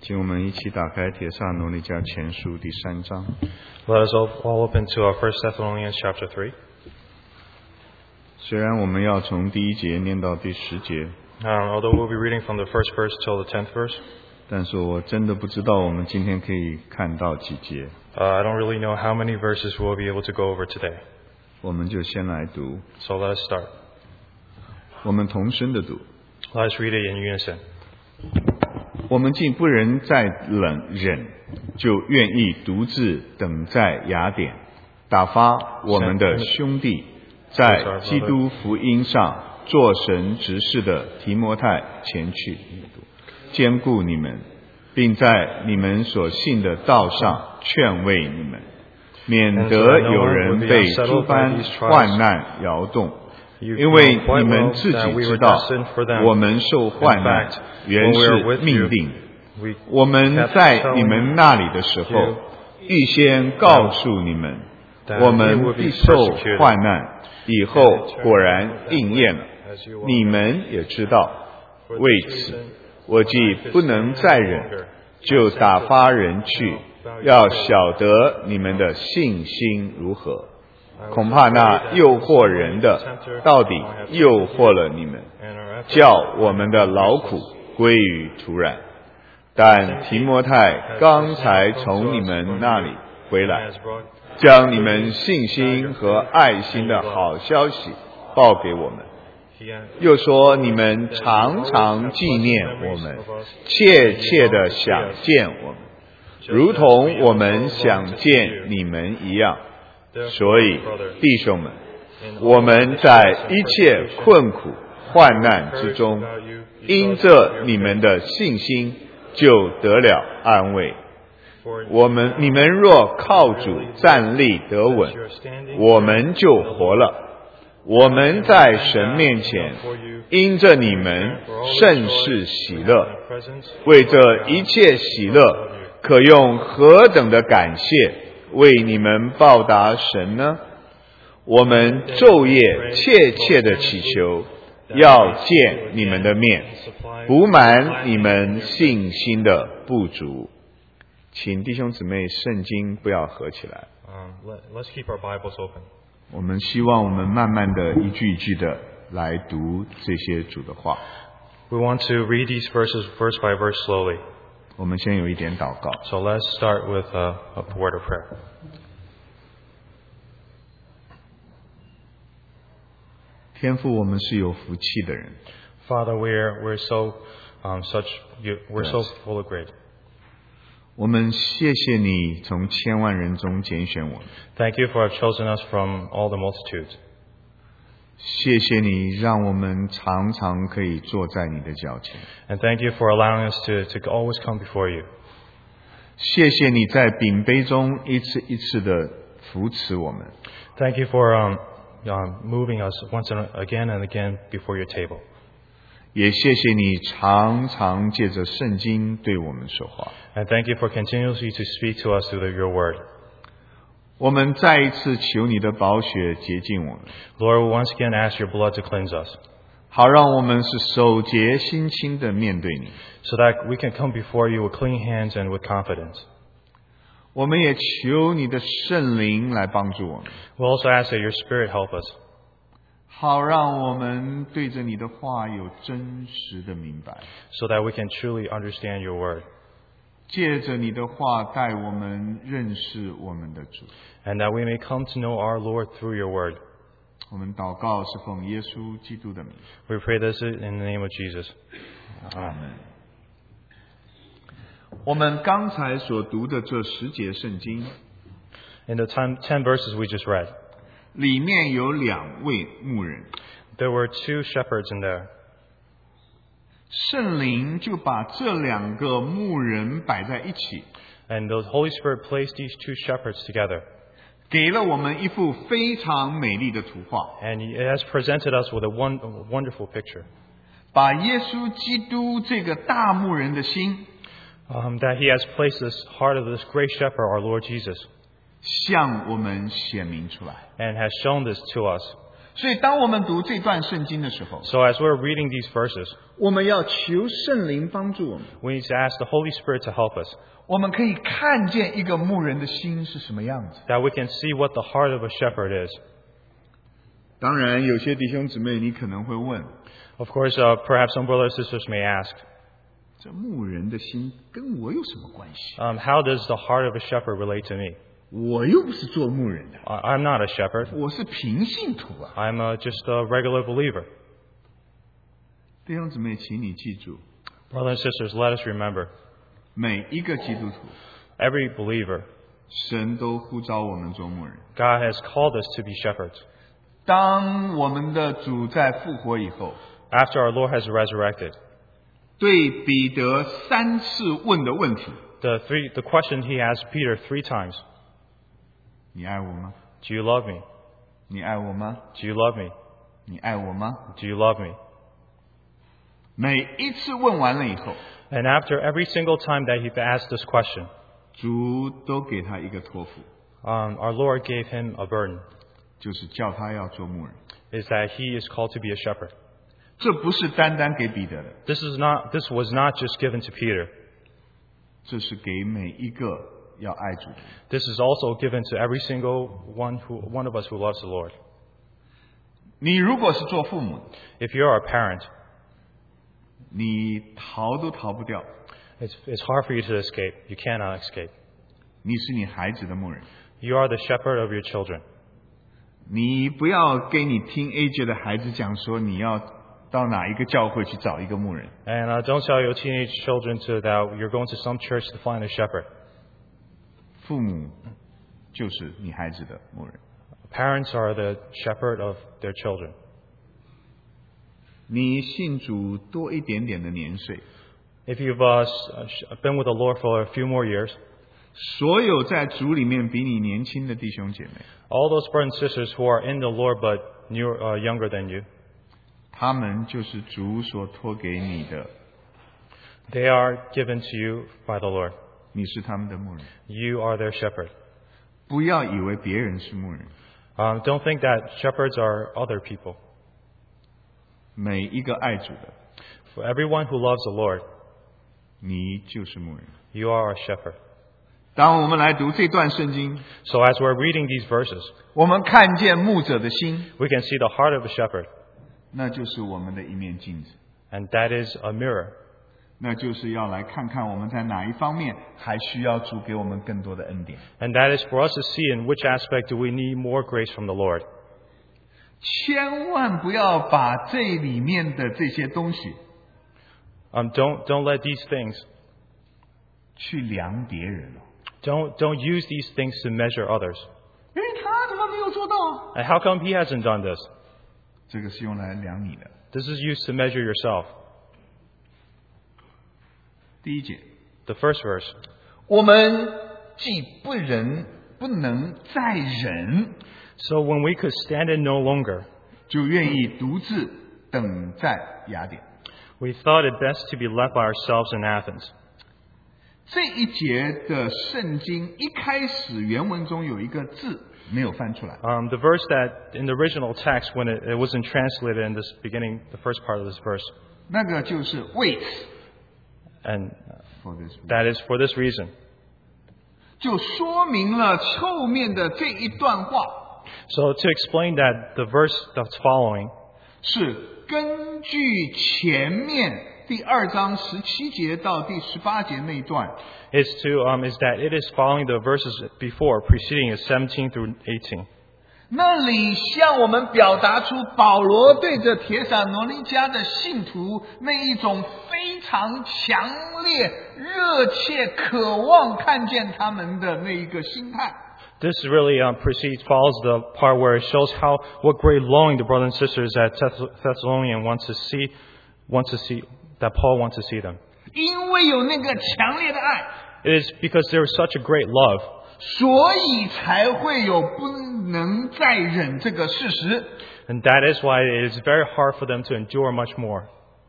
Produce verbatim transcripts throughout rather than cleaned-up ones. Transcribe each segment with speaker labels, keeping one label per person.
Speaker 1: 请我们一起打开帖撒罗尼迦前书第三章。
Speaker 2: Let us all open to our First Thessalonians chapter three.
Speaker 1: 虽然我们要从第一节念到第十节，
Speaker 2: Um, although we'll be reading from the first verse till the tenth verse,
Speaker 1: 但是我真的不知道我们今天可以看到几节，
Speaker 2: uh, I don't really know how many verses we'll be able to go over today.
Speaker 1: 我们就先来读，
Speaker 2: So let us start.
Speaker 1: 我们同声的读。
Speaker 2: Let us read it in unison.
Speaker 1: 我们竟不能再忍忍，就愿意独自等在雅典，打发我们的兄弟，在基督福音上做神执事的提摩太前去，兼顾你们，并在你们所信的道上劝慰你们，免得有人被诸般患难摇动。因为你们自己知道，我们受患难原是命定。我们在你们那里的时候，预先告诉你们，我们必受患难，以后果然应验了。你们也知道，为此我既不能再忍，就打发人去，要晓得你们的信心如何。恐怕那诱惑人的，到底诱惑了你们，叫我们的劳苦归于土壤。但提摩太刚才从你们那里回来，将你们信心和爱心的好消息报给我们，又说你们常常纪念我们，切切地想见我们，如同我们想见你们一样。所以弟兄们，我们在一切困苦患难之中，因着你们的信心就得了安慰。我们你们若靠主站立得稳，我们就活了。我们在神面前因着你们甚是喜乐，为这一切喜乐可用何等的感谢为你们报答神呢？我们昼夜切切的祈求，要见你们的面，补满你们信心的不足。请弟兄姊妹，圣经不要合起来。
Speaker 2: Um, let, let's keep our Bibles open.
Speaker 1: 我们希望我们慢慢的一句一句的来读这些主的话。
Speaker 2: We want to read these verses verse by verse slowly.
Speaker 1: 我们先有一点祷告。
Speaker 2: So let's start with a, a word of prayer.
Speaker 1: 天父，我们是有福气的人。
Speaker 2: Father, we're we're so um, such you, we're so
Speaker 1: Yes.
Speaker 2: full of grace.
Speaker 1: 我们谢谢你从千万人中拣选我们，
Speaker 2: Thank you for have chosen us from all the multitudes.
Speaker 1: 谢谢你让我们常常可以坐在你的脚前，
Speaker 2: And thank you for allowing us to, to always come before you.
Speaker 1: 谢谢你在饼杯中一次一次的扶持我们，
Speaker 2: Thank you for um, um, moving us once and again and again before your table.
Speaker 1: 也谢谢你常常借着圣经对我们说话。
Speaker 2: And thank you for continuously to speak to us through the, your word.
Speaker 1: 我们再一次求你的宝血洁净我们，
Speaker 2: Lord, we once again ask your blood to cleanse us,
Speaker 1: 好让我们是手洁心清的面对你。
Speaker 2: so that we can come before you with clean hands and with confidence.
Speaker 1: 我们也求你的圣灵来帮助我们，
Speaker 2: We also ask that your Spirit help us,
Speaker 1: 好让我们对着你的话有真实的明白，
Speaker 2: so that we can truly understand your word,
Speaker 1: 借着你的话带我们认识我们的主。
Speaker 2: and that we may come to know our Lord through your word.
Speaker 1: 我们祷告是奉耶稣基督的名，
Speaker 2: We pray this in the name of Jesus.
Speaker 1: 阿门。我们刚才所读的这十节圣经
Speaker 2: In the ten, ten verses we just read,
Speaker 1: 里面有两位牧人，
Speaker 2: there were two shepherds in there.
Speaker 1: 圣灵就把这两个牧人摆在一起，
Speaker 2: And the Holy Spirit placed these two shepherds together.
Speaker 1: 给了我们一幅非常美丽的图画，
Speaker 2: And it has presented us with a, one, a wonderful picture.
Speaker 1: 把耶稣基督这个大牧人的心
Speaker 2: Um, that he has placed this heart of this great shepherd, our Lord Jesus,
Speaker 1: 向我们显明出来。
Speaker 2: and has shown this to us.
Speaker 1: 所以当我们读这段圣经的时候，
Speaker 2: So as we're reading these verses,
Speaker 1: 我们要求圣灵帮助我们，
Speaker 2: we need to ask the Holy Spirit to help us,
Speaker 1: 我们可以看见一个牧人的心是什么样子。
Speaker 2: that we can see what the heart of a shepherd is.
Speaker 1: 当然，有些弟兄姊妹你可能会问，
Speaker 2: Of course, uh, perhaps some brothers and sisters may ask,
Speaker 1: 这牧人的心跟我有什么关系？
Speaker 2: um, how does the heart of a shepherd relate to me?
Speaker 1: 我又不是做牧人的，
Speaker 2: I- I'm not a shepherd.
Speaker 1: 我是平信徒啊。
Speaker 2: I'm uh, just a regular believer.
Speaker 1: 弟兄姊妹，请你记住，
Speaker 2: Brothers and sisters, let us remember,
Speaker 1: 每一个基督徒，
Speaker 2: every believer,
Speaker 1: 神都呼召我们做牧人。
Speaker 2: God has called us to be shepherds.
Speaker 1: 当我们的主在复活以后，
Speaker 2: After our Lord has resurrected,
Speaker 1: 对彼得三次问的问题，
Speaker 2: the three, the question he asked Peter three times,
Speaker 1: 你爱我吗？
Speaker 2: do you love me?
Speaker 1: 你爱我吗？
Speaker 2: Do you love me?
Speaker 1: 你爱我吗？
Speaker 2: Do you love me?
Speaker 1: 每一次问完了以后，
Speaker 2: And after every single time that he asked this question,
Speaker 1: 主都给他一个托付，
Speaker 2: um, our Lord gave him a burden,
Speaker 1: 就是叫他要做牧人。
Speaker 2: is that he is called to be a shepherd.
Speaker 1: 这不是单单给彼得的，
Speaker 2: This is not, this was not just given to Peter.
Speaker 1: 这是给每一个要爱主的人。
Speaker 2: This is also given to every single one who, one of us who loves the Lord.
Speaker 1: 你如果是做父母的，
Speaker 2: If you're a parent,
Speaker 1: 你逃都逃不掉，
Speaker 2: it's, it's hard for you to escape. You cannot escape.
Speaker 1: 你是你孩子的牧人。
Speaker 2: You are the shepherd of your children.
Speaker 1: 你不要给你听 A J 的孩子讲说你要到哪一个教会去找一个牧人。
Speaker 2: And uh, don't tell your teenage children to that you're going to some church to find a shepherd.
Speaker 1: 父母就是你孩子的牧人。
Speaker 2: Parents are the shepherd of their children.
Speaker 1: 你信主多一点点的年岁，
Speaker 2: If you've uh, s- been with the Lord for a few more years,
Speaker 1: 所有在主里面比你年轻的弟兄姐妹，
Speaker 2: all those brothers and sisters who are in the Lord but newer, uh, younger than you,
Speaker 1: 他们就是主所托给你的，
Speaker 2: they are given to you by the Lord.
Speaker 1: 你是他们的牧人。
Speaker 2: You are their shepherd.
Speaker 1: 不要以为别人是牧人，
Speaker 2: Um, don't think that shepherds are other people.
Speaker 1: 每一个爱主的，
Speaker 2: For everyone who loves the Lord,
Speaker 1: 你就是牧人。
Speaker 2: you are a shepherd.
Speaker 1: 当我们来读这段圣经，
Speaker 2: So as we're reading these verses,
Speaker 1: 我们看见牧者的心，
Speaker 2: we can see the heart of a shepherd,
Speaker 1: 那就是我们的一面镜子，
Speaker 2: and that is a mirror.
Speaker 1: 那就是要来看看我们在哪一方面还需要主给我们更多的恩典。
Speaker 2: And that is for us to see in which aspect do we need more grace from the Lord.
Speaker 1: 千万不要把这里面的这些东西
Speaker 2: Um, don't, don't let these things,
Speaker 1: 去量别人哦。
Speaker 2: don't, don't use these things to measure others.
Speaker 1: 诶，他怎么没有做到？
Speaker 2: And how come he hasn't done this?
Speaker 1: 这个是用来量你的。
Speaker 2: This is used to measure yourself.
Speaker 1: 第一节，
Speaker 2: The first verse.
Speaker 1: 我们既不忍，不能再忍，
Speaker 2: So when we could stand it no longer,
Speaker 1: 就愿意独自等在雅典。
Speaker 2: we thought it best to be left by ourselves in Athens.
Speaker 1: 这一节的圣经一开始原文中有一个字没有翻出来，
Speaker 2: Um, the verse that in the original text, when it, it wasn't translated in this beginning, the first part of this verse,
Speaker 1: 那个就是为此
Speaker 2: and
Speaker 1: for this，
Speaker 2: that is for this reason.
Speaker 1: 就说明了后面的这一段话
Speaker 2: So to explain that, the verse that's following
Speaker 1: 是根据前面第二章十七节到第十八节那一段，
Speaker 2: is to um, is that it is following the verses before, preceding is seventeen through eighteen.
Speaker 1: 那里向我们表达出保罗对着帖撒罗尼迦的信徒那一种非常强烈、热切、渴望看见他们的那一个心态。
Speaker 2: This really um, precedes, follows the part where it shows how what great longing the brothers and sisters at Thess- Thessalonian wants to see, wants to see that Paul wants to see them.
Speaker 1: 因为有那个强烈的爱，
Speaker 2: It is because there is such a great love,
Speaker 1: 所以才会有不能再忍这个事实。
Speaker 2: and that is why it is very hard for them to endure much more.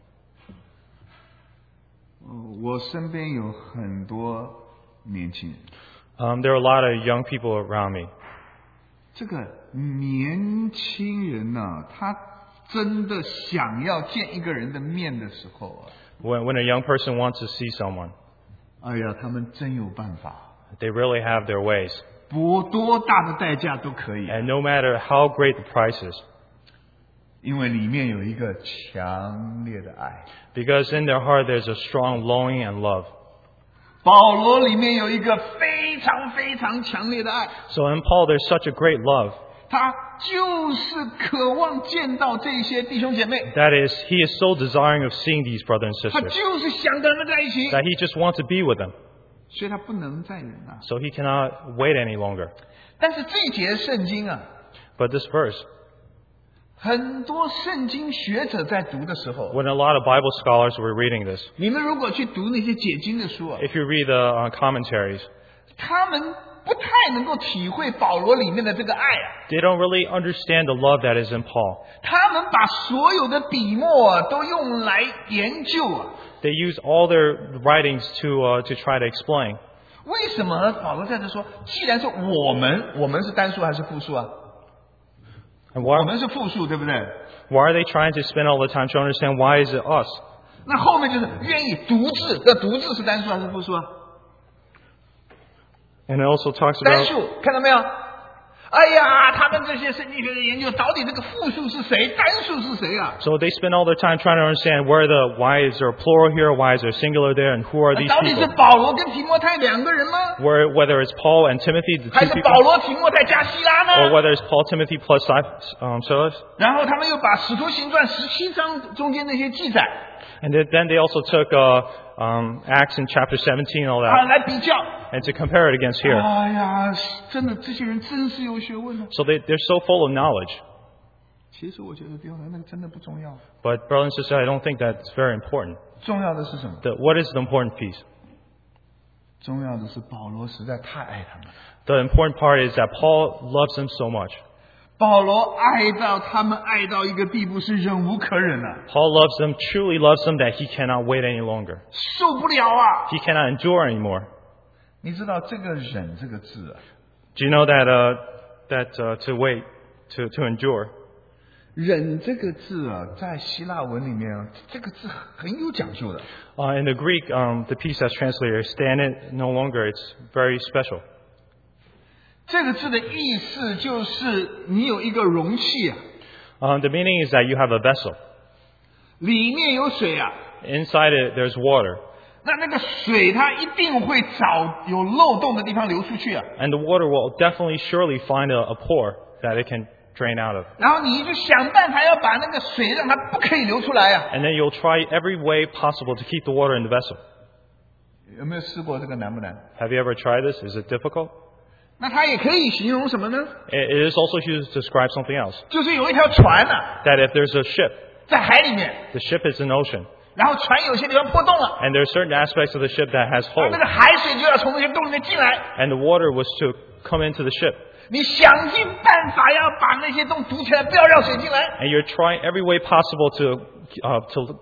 Speaker 1: 我身边有很多年轻人，
Speaker 2: Um, there are a lot of young people around me.
Speaker 1: 这个年轻人呢、啊，他真的想要见一个人的面的时候啊，
Speaker 2: When, when a young person wants to see someone,
Speaker 1: 哎呀，他们真有办法，
Speaker 2: they really have their ways.
Speaker 1: 拨多大的代价都可以，
Speaker 2: And no matter how great the price is,
Speaker 1: 因为里面有一个强烈的爱。
Speaker 2: because in their heart there's a strong longing and love.
Speaker 1: 保罗里面有一个非常非常强烈的爱，
Speaker 2: So in Paul there's such a great love.
Speaker 1: 他就是渴望见到这些弟兄姐妹，
Speaker 2: That is, he is so desiring of seeing these brothers and
Speaker 1: 他
Speaker 2: sisters
Speaker 1: 就是想跟他们在一起，
Speaker 2: that he just wants to be with them.
Speaker 1: 所以他不能再忍啊。
Speaker 2: So he cannot wait any longer.
Speaker 1: 但是这一节圣经啊，
Speaker 2: But this verse,
Speaker 1: 很多圣经学者在读的时候，
Speaker 2: when a lot of Bible scholars were reading this,
Speaker 1: 你们如果去读那些解经的书啊，
Speaker 2: if you read the uh, commentaries,
Speaker 1: 他们不太能够体会保罗里面的这个爱啊。
Speaker 2: they don't really understand the love that is in Paul.
Speaker 1: 他们把所有的笔墨啊都用来研究啊，
Speaker 2: They use all their writings to uh, to try to explain.
Speaker 1: 为什么保罗在这说？既然是我们，我们是单数还是复数啊？
Speaker 2: And
Speaker 1: 我
Speaker 2: why,
Speaker 1: 们是复数，对不对？
Speaker 2: why are they trying to spend all the time to understand why is it us?
Speaker 1: 那后面就是愿意独自，那独自是单数还是复数啊？
Speaker 2: And it also talks
Speaker 1: 单
Speaker 2: about
Speaker 1: 数，看到没有？哎呀，他们这些圣经学的研究，到底这个复数是谁，单数是谁啊？
Speaker 2: so they spend all their time trying to understand where the why is there a plural here, why is there singular there, and who are these
Speaker 1: 到底是
Speaker 2: people?
Speaker 1: 保罗跟提摩太两个人吗？
Speaker 2: Where whether it's Paul and Timothy, the
Speaker 1: 还
Speaker 2: two
Speaker 1: 是
Speaker 2: people,
Speaker 1: 保罗、提摩太加希拉
Speaker 2: or
Speaker 1: 呢？
Speaker 2: whether it's Paul, Timothy plus um, Silas?
Speaker 1: 然后他们又把《使徒行传》十七章中间那些记载
Speaker 2: And then then they also took uh, um, Acts in chapter seventeen and all
Speaker 1: 啊
Speaker 2: that,
Speaker 1: 来比较。
Speaker 2: and to compare it against here.
Speaker 1: 哎呀，真的，这些人真是有学问的。
Speaker 2: So they, they're so full of knowledge.
Speaker 1: 其实我觉得弟兄们，那个真的不重要，
Speaker 2: But brothers and sisters, I don't think that's very important.
Speaker 1: 重要的是什么？
Speaker 2: The, what is the important piece?
Speaker 1: 重要的是保罗实在太爱他们了。
Speaker 2: The important part is that Paul loves them so much.
Speaker 1: 保罗爱到他们爱到一个地步是忍无可忍了、啊，
Speaker 2: Paul loves them, truly loves them, that he cannot wait any longer.
Speaker 1: 受不了啊！
Speaker 2: He cannot endure anymore.
Speaker 1: 你知道这个忍这个字啊，
Speaker 2: Do you know that uh, that uh, to wait, to, to endure,
Speaker 1: 忍这个字啊，在希腊文里面啊，这个字很有讲究的。
Speaker 2: uh, in the Greek, um, the piece that's translated, stand it no longer, it's very special.
Speaker 1: 这个字的意思就是你有一个容器啊，
Speaker 2: Um, the meaning is that you have a vessel.
Speaker 1: 里面有水啊，
Speaker 2: Inside it, there's water.
Speaker 1: 那那个水它一定会找有漏洞的地方流出去啊。
Speaker 2: And the water will definitely, surely find a, a pore that it can drain out of.
Speaker 1: 然后你就想办法要把那个水让它不可以流出来啊。
Speaker 2: And then you'll try every way possible to keep the water in the vessel.
Speaker 1: 有没有试过这个难不难？
Speaker 2: Have you ever tried this? Is it difficult?
Speaker 1: 那它也可以形容什么呢？
Speaker 2: It it is also used to describe something else.
Speaker 1: 就是有一条船啊，
Speaker 2: That if there's a ship,
Speaker 1: 在海里面，
Speaker 2: the ship is in ocean.
Speaker 1: 然后船有些地方破洞了，
Speaker 2: And there are certain aspects of the ship that has
Speaker 1: 那
Speaker 2: holes.
Speaker 1: 那个海水就要从那些洞里面进来。
Speaker 2: And the water was to come into the ship.
Speaker 1: 你想尽办法要把那些洞堵起来，不要让水进来。
Speaker 2: And you're trying every way possible to uh,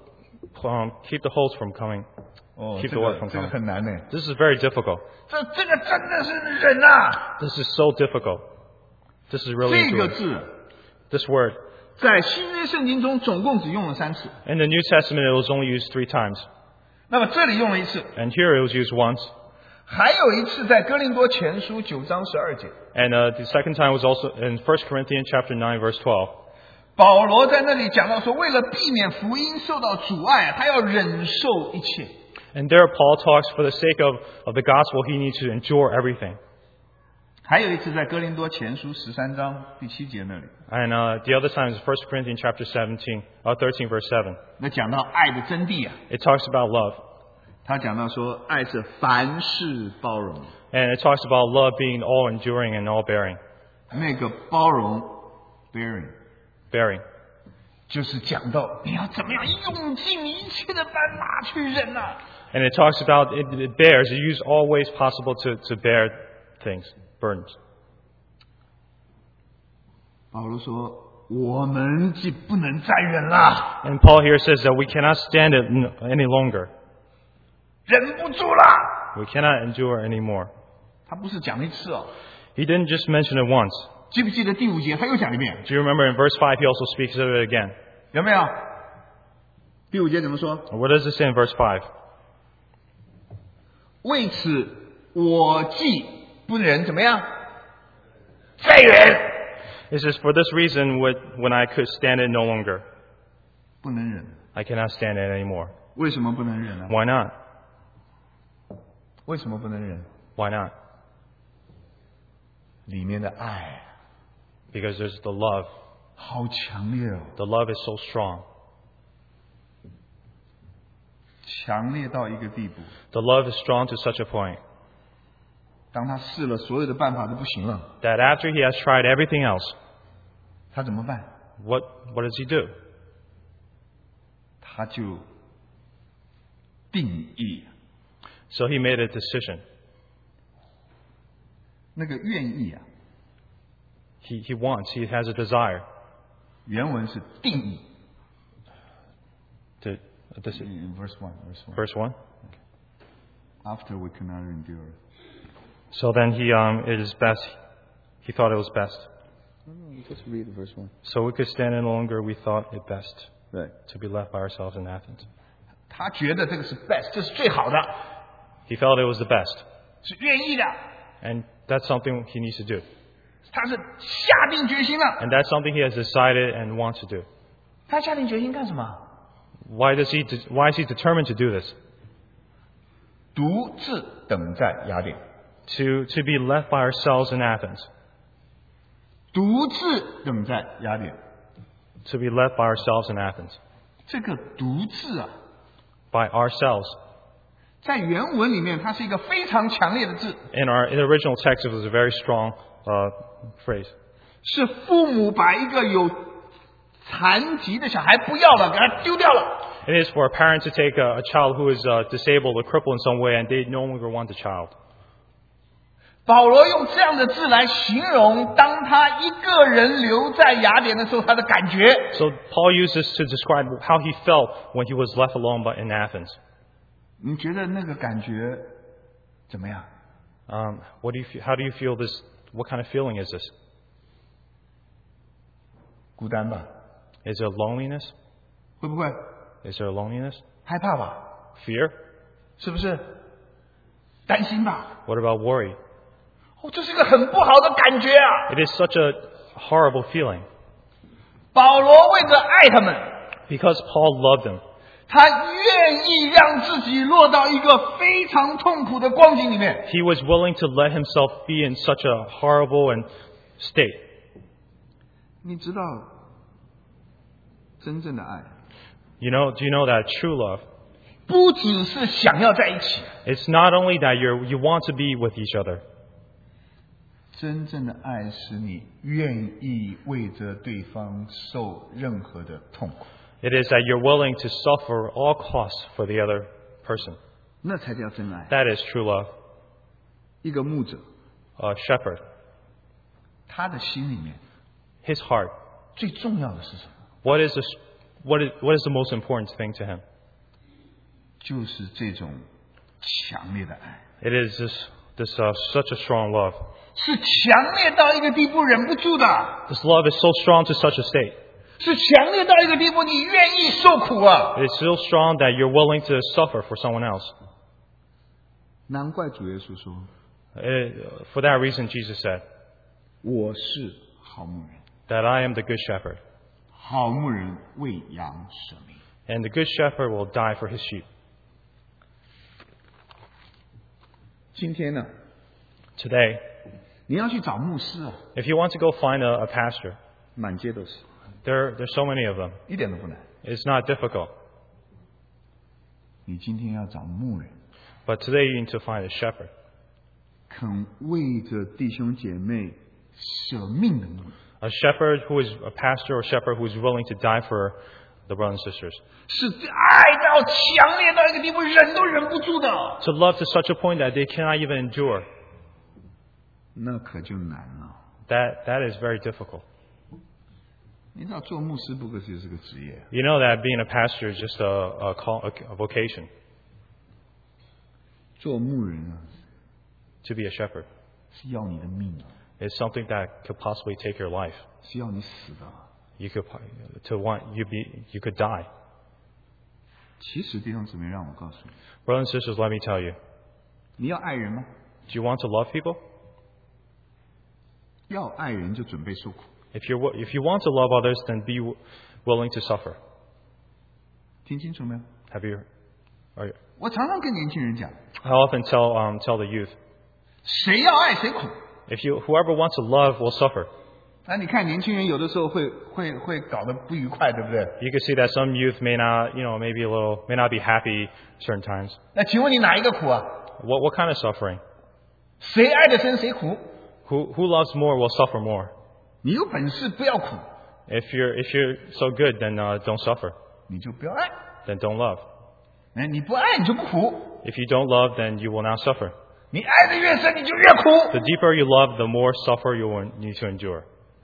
Speaker 2: to um, keep the holes from coming.
Speaker 1: 哦
Speaker 2: Keep
Speaker 1: 这
Speaker 2: the water
Speaker 1: 个
Speaker 2: from
Speaker 1: 这个
Speaker 2: coming.
Speaker 1: 很难呢，
Speaker 2: This is very difficult.
Speaker 1: 这这个真的是忍啊！
Speaker 2: This is so difficult. This is really
Speaker 1: 这个
Speaker 2: enduring.
Speaker 1: 字
Speaker 2: This word.
Speaker 1: 在新约圣经中总共只用了三次，
Speaker 2: In the New Testament, it was only used three times.
Speaker 1: 那么这里用了一次，
Speaker 2: And here it was used once.
Speaker 1: 还有一次在哥林多前书九章十二节，
Speaker 2: And uh, the second time was also in First Corinthians chapter nine, verse twelve.
Speaker 1: 保罗在那里讲到说，为了避免福音受到阻碍啊，他要忍受一切。
Speaker 2: And there Paul talks for the sake of, of the gospel, he needs to endure everything.
Speaker 1: 还有一次在哥林多前书十三章第七节那里，
Speaker 2: And uh, the other time is First Corinthians chapter seventeen, uh, thirteen, verse seven.
Speaker 1: 那讲到爱的真谛啊，
Speaker 2: It talks about love.
Speaker 1: 他讲到说，爱是凡事包容，
Speaker 2: And it talks about love being all enduring and all bearing.
Speaker 1: 那个包容 bearing
Speaker 2: Bearing.
Speaker 1: 就是讲到你要怎么样用尽一切的办法去忍啊。
Speaker 2: And it talks about, it, it bears, it uses all ways possible to, to bear things, burdens.
Speaker 1: 保罗说，我们既不能再忍了，
Speaker 2: And Paul here says that we cannot stand it n- any longer.
Speaker 1: 忍不住了。
Speaker 2: We cannot endure anymore.
Speaker 1: 他不是讲一次哦，
Speaker 2: He didn't just mention it once.
Speaker 1: 记不记得第五节他又讲一遍？
Speaker 2: Do you remember in verse five he also speaks of it again?
Speaker 1: 有没有？第五节怎么说？
Speaker 2: What does it say in verse five?
Speaker 1: 为此，我既不忍怎么样？再忍，
Speaker 2: It says, for this reason, when when I could stand it no longer,
Speaker 1: 不能忍。
Speaker 2: I cannot stand it anymore.
Speaker 1: 为什么不能忍呢？
Speaker 2: Why not?
Speaker 1: 为什么不能忍？
Speaker 2: Why not?
Speaker 1: 里面的爱
Speaker 2: Because there's the love.
Speaker 1: 好强烈哦，
Speaker 2: The love is so strong.
Speaker 1: 强烈到一个地步。
Speaker 2: The love is strong to such a point
Speaker 1: 当他试了所有的办法都不行了，
Speaker 2: that after he has tried everything else,
Speaker 1: 他怎么办？
Speaker 2: what, what does he do?
Speaker 1: 他就定义
Speaker 2: So he made a decision.
Speaker 1: 那个愿意啊，
Speaker 2: He, he wants, he has a desire
Speaker 1: 原文是定义。
Speaker 2: to, this,
Speaker 1: In verse one, verse one.
Speaker 2: verse one.
Speaker 1: After we cannot endure.
Speaker 2: So then he, um, it is best, he thought it was best.
Speaker 1: No, no, just read verse one.
Speaker 2: So we could stand it no longer, we thought it best
Speaker 1: 对，
Speaker 2: to be left by ourselves in Athens.
Speaker 1: 他觉得这个是 best，这是最好的，
Speaker 2: He felt it was the best.
Speaker 1: 是愿意的，
Speaker 2: And that's something he needs to do.
Speaker 1: 他是下定决心了。
Speaker 2: And that's something he has decided and wants to do.
Speaker 1: 他下定决心干什么？
Speaker 2: Why does he, de- why is he determined to do this?
Speaker 1: 独自等在雅典，
Speaker 2: To, to be left by ourselves in Athens.
Speaker 1: 独自等在雅典。
Speaker 2: To be left by ourselves in Athens.
Speaker 1: 这个独自啊，
Speaker 2: By ourselves.
Speaker 1: 在原文里面它是一个非常强烈的字，
Speaker 2: In our in the original text, it was a very strong uh, phrase.
Speaker 1: 是父母把一个有残疾的小孩不要了，给他丢掉了。
Speaker 2: It is for a parent to take a, a child who is uh, disabled or crippled in some way, and they no longer want the child.
Speaker 1: 保罗用这样的字来形容，当他一个人留在雅典的时候，他的感觉。
Speaker 2: So Paul used this to describe how he felt when he was left alone by- in Athens.
Speaker 1: 你觉得那个感觉怎么样？
Speaker 2: Um, what do you fe- how do you feel this? What kind of feeling is this?
Speaker 1: 孤单吧？
Speaker 2: Is it loneliness?
Speaker 1: 会不会
Speaker 2: Is there loneliness?
Speaker 1: 害怕吧？
Speaker 2: Fear?
Speaker 1: 是不是？担心吧？
Speaker 2: What about worry?
Speaker 1: 哦，这是一个很不好的感觉啊！
Speaker 2: It is such a horrible feeling
Speaker 1: 保罗为着爱他们，
Speaker 2: because Paul loved them.
Speaker 1: 他愿意让自己落到一个非常痛苦的光景里面。
Speaker 2: He was willing to let himself be in such a horrible and state.
Speaker 1: 你知道，真正的爱
Speaker 2: You know, do you know that true love?
Speaker 1: 不只是想要在一起，
Speaker 2: It's not only that you you want to be with each other.
Speaker 1: 真正的爱是你愿意为着对方受任何的痛苦，
Speaker 2: It is that you're willing to suffer all costs for the other person.
Speaker 1: 那才叫真爱。
Speaker 2: That is true love.
Speaker 1: 一个牧者，
Speaker 2: A shepherd,
Speaker 1: 他的心里面
Speaker 2: his heart.
Speaker 1: 最重要的是什么？
Speaker 2: What is the what is what is the most important thing to him?
Speaker 1: 就是这种强烈的爱，
Speaker 2: It is this this uh, such a strong love.
Speaker 1: 是强烈到一个地步忍不住的，
Speaker 2: This love is so strong to such a state.
Speaker 1: 是强烈到一个地步你愿意受苦啊！
Speaker 2: It's so strong that you're willing to suffer for someone else.
Speaker 1: 难怪主耶稣说
Speaker 2: It, for that reason, Jesus said,：“
Speaker 1: 我是好牧人，
Speaker 2: that I am the good shepherd,
Speaker 1: 好牧人为羊舍命。”
Speaker 2: and the good shepherd will die for his sheep.
Speaker 1: 今天呢，
Speaker 2: Today,
Speaker 1: 你要去找牧师啊，
Speaker 2: if you want to go find a, a pastor,
Speaker 1: 满街都是，
Speaker 2: there there's so many of them.
Speaker 1: 一点都不难。
Speaker 2: It's not difficult.
Speaker 1: 你今天要找牧人，
Speaker 2: But today you need to find a shepherd,
Speaker 1: 肯为着弟兄姐妹舍命的牧人，
Speaker 2: a shepherd who is a pastor or shepherd who is willing to die for the brothers and sisters.
Speaker 1: 是爱到强烈到一个地步，忍都忍不住的，
Speaker 2: To love to such a point that they cannot even endure.
Speaker 1: 那可就难了。
Speaker 2: That that is very difficult.
Speaker 1: 你知道做牧师不过就是个职业，
Speaker 2: You know that being a pastor is just a, a call, a, a vocation
Speaker 1: 做牧人啊
Speaker 2: to be a shepherd.
Speaker 1: 是要你的命啊，
Speaker 2: is something that could possibly take your life.
Speaker 1: 是要你死的。
Speaker 2: You could to want you be you could die.
Speaker 1: 其实弟兄姊妹，让我告诉你，
Speaker 2: Brothers and sisters, let me tell you.
Speaker 1: 你要爱人吗？
Speaker 2: Do you want to love people?
Speaker 1: 要爱人就准备受苦。
Speaker 2: If you if you want to love others, then be willing to suffer.
Speaker 1: 听清楚没有？
Speaker 2: Have you? Are you
Speaker 1: 我常常跟年轻人讲，
Speaker 2: I often tell um tell the youth,
Speaker 1: 谁要爱谁苦。
Speaker 2: if you whoever wants to love will suffer.
Speaker 1: 那你看年轻人有的时候会会会搞得不愉快，对不对？
Speaker 2: You can see that some youth may not, you know, maybe a little may not be happy certain times.
Speaker 1: 那请问你哪一个苦啊？
Speaker 2: What what kind of suffering?
Speaker 1: 谁爱的深谁苦？
Speaker 2: Who who loves more will suffer more.
Speaker 1: 你有本事不要苦，
Speaker 2: If you're if you're so good, then uh, don't suffer.
Speaker 1: 你就不要爱。
Speaker 2: Then don't love.
Speaker 1: 哎，你不爱你就不苦，
Speaker 2: If you don't love, then you will not suffer.
Speaker 1: 你爱的越深你就越苦。
Speaker 2: The deeper you love, the more suffer you will need to endure.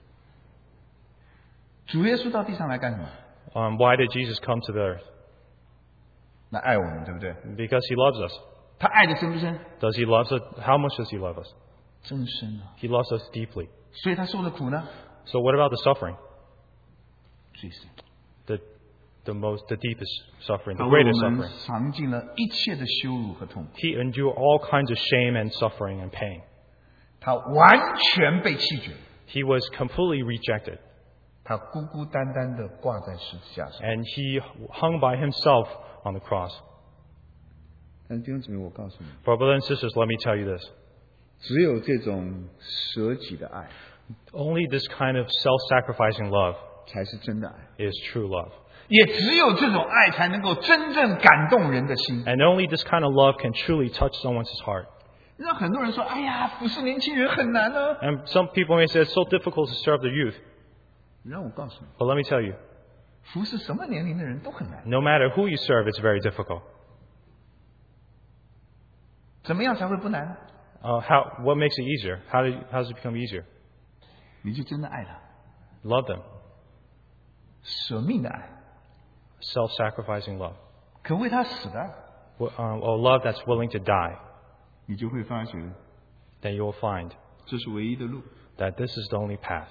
Speaker 1: 主耶稣到地上来干什么？
Speaker 2: Um, why did Jesus come to the earth?
Speaker 1: 来爱我们，对不对？
Speaker 2: Because he loves us.
Speaker 1: 他爱的深不深？
Speaker 2: Does he love us? How much does he love us?
Speaker 1: 真深啊！
Speaker 2: He loves us deeply.
Speaker 1: 所以他受的苦呢，
Speaker 2: So what about the suffering?
Speaker 1: 最深。
Speaker 2: The the most the deepest suffering,
Speaker 1: 他
Speaker 2: the
Speaker 1: 为
Speaker 2: greatest
Speaker 1: 我们
Speaker 2: suffering.
Speaker 1: 尝尽了一切的羞辱和痛苦，
Speaker 2: He endured all kinds of shame and suffering and pain.
Speaker 1: 他完全被弃绝，
Speaker 2: He was completely rejected.
Speaker 1: 他孤孤单单的挂在十字架上。
Speaker 2: And he hung by himself on the cross.
Speaker 1: 但是弟兄姊妹，我告诉你，
Speaker 2: But brothers and sisters, let me tell you this.
Speaker 1: 只有这种舍己的爱，
Speaker 2: Only this kind of self-sacrificing love
Speaker 1: 才是真的爱。
Speaker 2: is true love.
Speaker 1: 也只有这种爱，才能够真正感动人的心。
Speaker 2: And only this kind of love can truly touch someone's heart.
Speaker 1: 让很多人说：“哎呀，服侍年轻人很难呢。
Speaker 2: And some people may say it's so difficult to serve the youth. ”
Speaker 1: 让我告诉你，
Speaker 2: But let me tell you,
Speaker 1: 服侍什么年龄的人都很难。
Speaker 2: no matter who you serve, it's very difficult.
Speaker 1: 怎么样才会不难？
Speaker 2: Uh, how, what makes it easier? How, do, how does it become easier?
Speaker 1: 你就真的爱他，
Speaker 2: Love them.
Speaker 1: 舍命的爱，
Speaker 2: Self-sacrificing love.
Speaker 1: 肯为他死的爱，
Speaker 2: Well, Um, or love that's willing to die.
Speaker 1: 你就会发觉
Speaker 2: Then you will find
Speaker 1: 这是唯一的路。
Speaker 2: that this is the only path.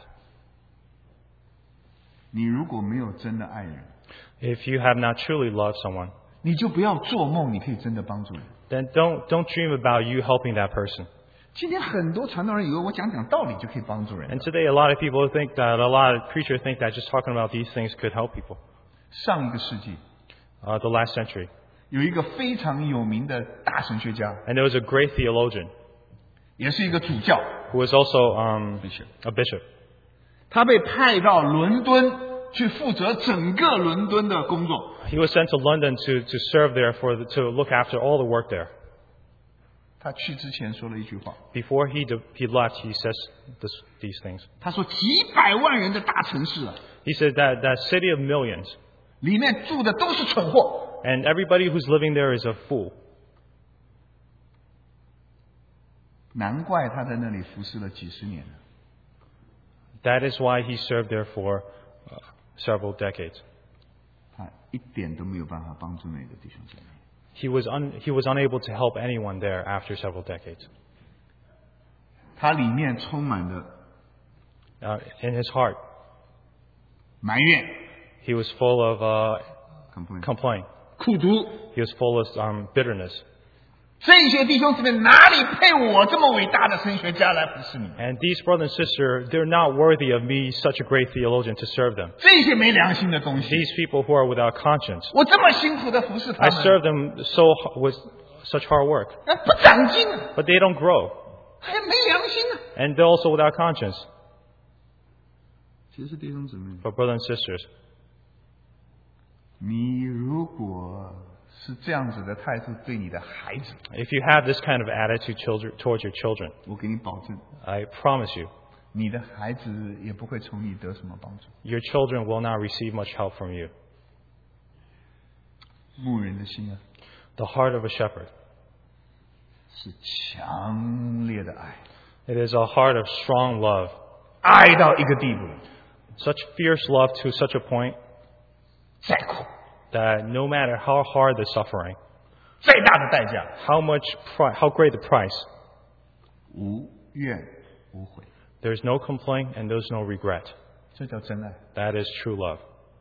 Speaker 1: 你如果没有真的爱人，
Speaker 2: If you have not truly loved someone,
Speaker 1: 你就不要做梦，你可以真的帮助人。
Speaker 2: then don't, don't dream about you helping that person.
Speaker 1: 今天很多传道人以为我讲讲道理就可以帮助人。
Speaker 2: And today a lot of people think that, a lot of preachers think that just talking about these things could help people.
Speaker 1: 上一个世纪
Speaker 2: Uh, the last century.
Speaker 1: 有一个非常有名的大神学家，
Speaker 2: And there was a great theologian
Speaker 1: 也是一个主教，
Speaker 2: who was also um,
Speaker 1: Bishop.
Speaker 2: a bishop.
Speaker 1: 他被派到伦敦去负责整个伦敦的工作。
Speaker 2: He was sent to London to, to serve there, for the, to look after all the work there.
Speaker 1: 他去之前说了一句话，
Speaker 2: Before he, de- he left, he says this, these things.
Speaker 1: 他说：“几百万人的大城市啊，
Speaker 2: He said that that city of millions,
Speaker 1: 里面住的都是蠢货。
Speaker 2: and everybody who's living there is a fool.
Speaker 1: 难怪他在那里服侍了几十年了。
Speaker 2: That is why he served there for uh, several decades.
Speaker 1: 他一点都没有办法帮助那个弟兄姐妹。
Speaker 2: He was, un, he was unable to help anyone there after several decades.
Speaker 1: 他里面充满了
Speaker 2: Uh, in his heart,
Speaker 1: 埋怨、
Speaker 2: he was full of uh,
Speaker 1: complaint、
Speaker 2: complaint.
Speaker 1: 苦毒。
Speaker 2: He was full of um, bitterness.
Speaker 1: 这些弟兄姊妹哪里配我这么伟大的神学家来服侍你们？
Speaker 2: And these brothers and sisters, they're not worthy of me, such a great theologian, to serve them.
Speaker 1: 这些没良心的东西，
Speaker 2: These people who are without conscience,
Speaker 1: 我这么辛苦的服侍他
Speaker 2: I
Speaker 1: 们，
Speaker 2: serve them so with such hard work,
Speaker 1: 那不长进啊，
Speaker 2: but they don't grow,
Speaker 1: 还没良心啊！
Speaker 2: and they're also without conscience.
Speaker 1: 其实弟兄姊妹，
Speaker 2: But brothers and sisters,
Speaker 1: 你如果是这样子的态度对你的孩子，
Speaker 2: if you have this kind of attitude children, towards your children,
Speaker 1: 我给你保证，
Speaker 2: I promise you,
Speaker 1: 你的孩子也不会从你得什么帮助。
Speaker 2: your children will not receive much help from you.
Speaker 1: 牧人的心啊，
Speaker 2: The heart of a shepherd,
Speaker 1: 是强烈的爱，
Speaker 2: it is a heart of strong love,
Speaker 1: 爱到一个地步，
Speaker 2: such fierce love to such a point
Speaker 1: 再苦，
Speaker 2: that no matter how hard the suffering,
Speaker 1: 再大的代价，
Speaker 2: how much pri- how great the price,
Speaker 1: 无怨无悔。
Speaker 2: There's no complaint and there's no regret.
Speaker 1: 这叫真爱。
Speaker 2: That is true love.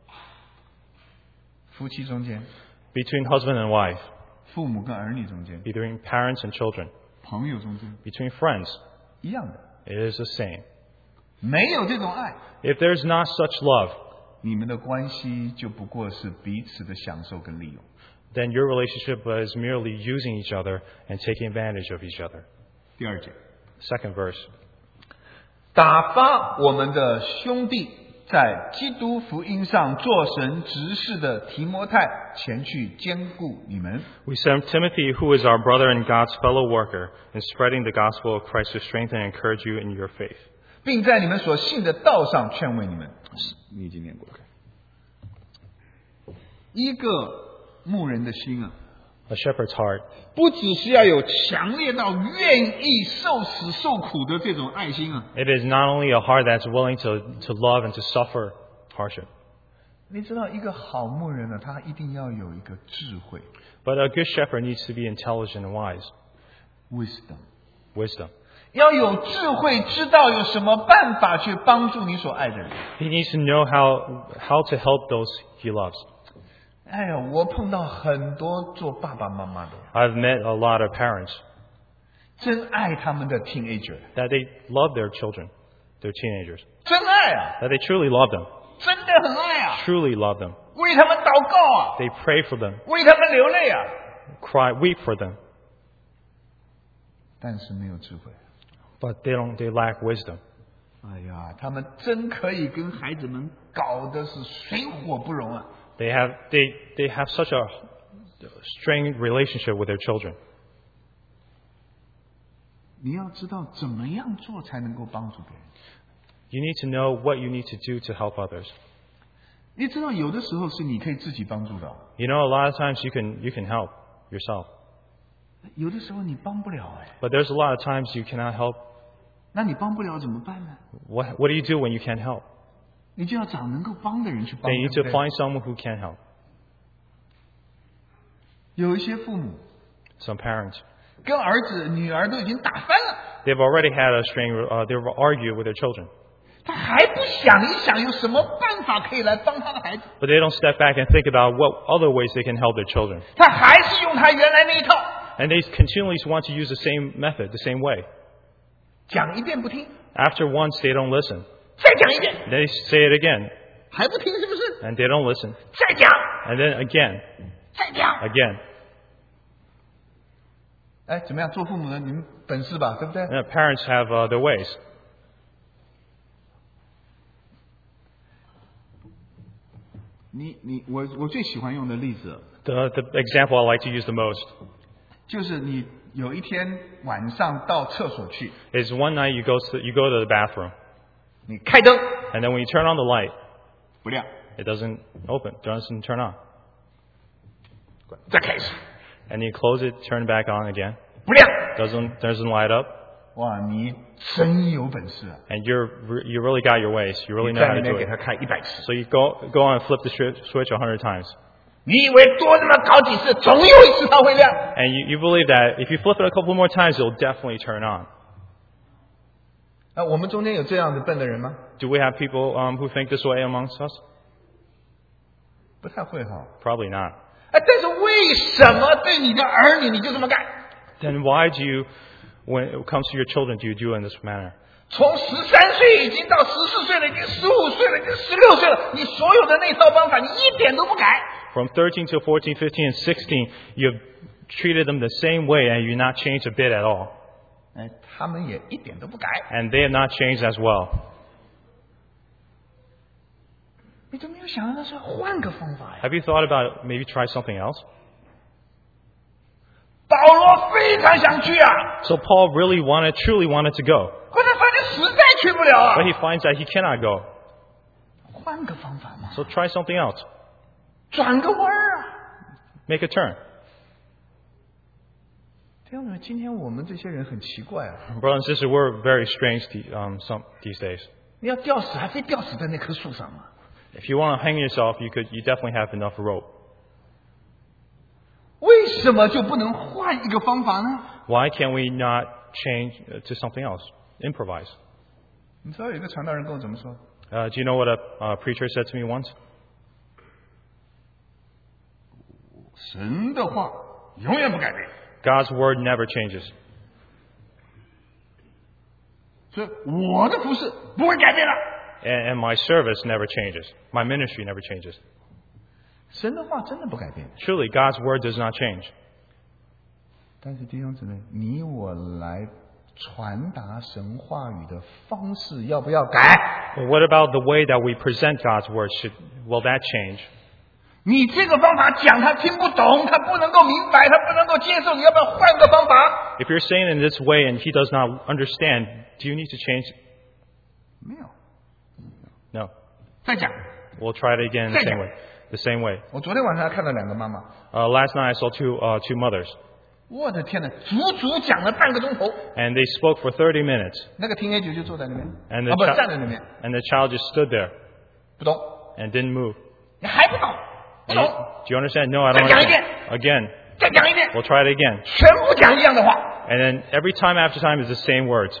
Speaker 1: 夫妻中间，
Speaker 2: Between husband and wife,
Speaker 1: 父母跟儿女中间，
Speaker 2: between parents and children,
Speaker 1: 朋友中间，
Speaker 2: between friends,
Speaker 1: 一样的。
Speaker 2: it is the same.
Speaker 1: 没有这种爱，
Speaker 2: If there's not such love,
Speaker 1: 你们的关系就不过是彼此的享受跟利用。
Speaker 2: then your relationship is merely using each other and taking advantage of each other.
Speaker 1: 第二节，
Speaker 2: Second verse.
Speaker 1: 打发我们的兄弟在基督福音上做神执事的提摩太前去兼顾你们，
Speaker 2: We send Timothy, who is our brother and God's fellow worker, in spreading the gospel of Christ to strengthen and encourage you in your faith.
Speaker 1: 并在你们所信的道上劝慰你们。你已经念过了。一个牧人的心啊，
Speaker 2: A shepherd's heart
Speaker 1: 不只是要有强烈到愿意受死受苦的这种爱心啊，
Speaker 2: It is not only a heart that's willing to, to love and to suffer hardship,
Speaker 1: 你知道一个好牧人呢，他一定要有一个智慧
Speaker 2: but a good shepherd needs to be intelligent and wise,
Speaker 1: （wisdom），
Speaker 2: wisdom.
Speaker 1: 要有智慧，知道有什么办法去帮助你所爱的人。
Speaker 2: He needs to know how, how to help those he loves.
Speaker 1: 哎呀，我碰到很多做爸爸妈妈的，
Speaker 2: I've met a lot of parents
Speaker 1: 真爱他们的 teenager，
Speaker 2: that they love their children, their teenagers,
Speaker 1: 真爱啊，
Speaker 2: that they truly love them,
Speaker 1: 真的很爱啊，
Speaker 2: truly love them.
Speaker 1: 为他们祷告啊，
Speaker 2: They pray for them,
Speaker 1: 为他们流泪啊，
Speaker 2: cry, weep for them,
Speaker 1: 但是没有智慧。
Speaker 2: but they don't, they lack wisdom.
Speaker 1: 哎呀，他们真可以跟孩子们搞的是水火不容啊！
Speaker 2: They have, they, they have such a strained relationship with their children.
Speaker 1: 你要知道怎么样做才能够帮助别人。
Speaker 2: You need to know what you need to do to help others.
Speaker 1: 你知道有的时候是你可以自己帮助的，
Speaker 2: You know, a lot of times you can, you can help yourself,
Speaker 1: 有的时候你帮不了哎，
Speaker 2: but there's a lot of times you cannot help.
Speaker 1: 那你帮不了怎么办呢？
Speaker 2: What, what do you do when you can't help?
Speaker 1: 你就要找能够帮的人去帮。
Speaker 2: Then you need
Speaker 1: 对
Speaker 2: to
Speaker 1: 不对
Speaker 2: find someone who can help.
Speaker 1: 有一些父母
Speaker 2: Some parents,
Speaker 1: 跟儿子、女儿都已经打翻了，
Speaker 2: they've already had a strain, uh, they've argued with their children,
Speaker 1: 他还不想一想有什么办法可以来帮他的孩子，
Speaker 2: but they don't step back and think about what other ways they can help their children.
Speaker 1: 他还是用他原来那一套，
Speaker 2: And they continually want to use the same method, the same way.
Speaker 1: 讲一遍不听，
Speaker 2: After once, they don't listen.
Speaker 1: 再讲一遍，
Speaker 2: They say it again,
Speaker 1: 还不听是不是？
Speaker 2: and they don't listen.
Speaker 1: 再讲，
Speaker 2: And then again,
Speaker 1: 再讲。
Speaker 2: again.
Speaker 1: 哎，怎么样？做父母的你们本事吧，对不对？
Speaker 2: And parents have uh, their ways.
Speaker 1: 你你我我最喜欢用的例子，
Speaker 2: The, the example I like to use the most
Speaker 1: 就是你有一天晚上到厕所去，
Speaker 2: is one night you go to, you go to the bathroom,
Speaker 1: 你开灯
Speaker 2: and then when you turn on the light,
Speaker 1: 不亮，
Speaker 2: it doesn't open, it doesn't turn on.
Speaker 1: 再开始
Speaker 2: And you close it, turn it back on again,
Speaker 1: 不亮，
Speaker 2: doesn't doesn't light up,
Speaker 1: 哇，你真有本事啊！
Speaker 2: and you're re- you really got your ways, you really
Speaker 1: 你
Speaker 2: know
Speaker 1: 在
Speaker 2: how
Speaker 1: 里
Speaker 2: to
Speaker 1: 面
Speaker 2: do
Speaker 1: 给
Speaker 2: it.
Speaker 1: 他开一百次，
Speaker 2: So you go go on and flip the switch switch a hundred times,
Speaker 1: 你以为多那么搞几次，总有一次它会亮。
Speaker 2: and you, you believe that if you flip it a couple more times, it'll definitely turn on.
Speaker 1: 啊，我们中间有这样的笨的人吗？
Speaker 2: Do we have people um, who think this way amongst us?
Speaker 1: 不太会哈。
Speaker 2: Probably not.
Speaker 1: 哎，但是为什么对你的儿女你就这么干？
Speaker 2: Then why do you, when it comes to your children, do you do it in this manner?
Speaker 1: 从十三岁已经到十四岁了，已经十五岁了，已经十六岁了，你所有的那套方法你一点都不改。
Speaker 2: From thirteen to fourteen, fifteen, and sixteen, you've treated them the same way and you've not changed a bit at all.
Speaker 1: 哎，他们也一点都不改。
Speaker 2: And they have not changed as well.
Speaker 1: 你都没有想到说换个方法呀？
Speaker 2: Have you thought about maybe try something else?
Speaker 1: 保罗非常想去啊，
Speaker 2: So Paul really wanted, truly wanted to go.
Speaker 1: 可是发现实在去不了啊
Speaker 2: But。he finds that he cannot go.
Speaker 1: 换个方法嘛，
Speaker 2: So try something else.
Speaker 1: 转个弯儿啊。
Speaker 2: Make a turn.
Speaker 1: 弟兄姊妹，今天我们这些人很奇怪啊，
Speaker 2: Brothers and sisters, we're very strange the, um, some, these days.
Speaker 1: 你要吊死还非吊死在那棵树上嘛？
Speaker 2: If you want to hang yourself, you could, you definitely have enough rope.
Speaker 1: 为什么就不能换一个方法呢？
Speaker 2: Why can't we not change uh, to something else? Improvise.
Speaker 1: 你知道有一个传道人跟我怎么说？
Speaker 2: Uh, do you know what a uh, preacher said to me once?
Speaker 1: 神的话永远不改变，
Speaker 2: God's word never changes.
Speaker 1: 所以我的服饰不会改变的。
Speaker 2: And, and my service never changes. My ministry never changes.
Speaker 1: 神的话真的不改变，
Speaker 2: Truly, God's word does not change.
Speaker 1: 但是弟兄姊妹，你我来传达神话语的方式要不要改？
Speaker 2: But what about the way that we present God's word? Should, will that change?
Speaker 1: 你这个方法讲他听不懂，他不能够明白，他不能够接受，你要不要换个方法？
Speaker 2: If you're saying it in this way and he does not understand, do you need to change?
Speaker 1: 没有，
Speaker 2: No.
Speaker 1: 再讲。
Speaker 2: We'll try it again the
Speaker 1: Second.
Speaker 2: same way. The same way.
Speaker 1: 我昨天晚上还看到两个妈妈，
Speaker 2: Uh, last night I saw two uh, two mothers,
Speaker 1: 我的天呐，足足讲了半个钟头，
Speaker 2: and they spoke for thirty minutes,
Speaker 1: 那个听 A 就就坐在那边，
Speaker 2: and the
Speaker 1: 啊不
Speaker 2: chi-
Speaker 1: 站在那边，
Speaker 2: and the child just stood there
Speaker 1: 不懂，
Speaker 2: and didn't move.
Speaker 1: 你还不懂，不
Speaker 2: And you-
Speaker 1: 懂，
Speaker 2: do you understand? No, I don't
Speaker 1: 再讲一
Speaker 2: understand. Again,
Speaker 1: 再讲一遍，
Speaker 2: we'll try it again.
Speaker 1: 全部讲一样的话。
Speaker 2: And then every time after time is the same words.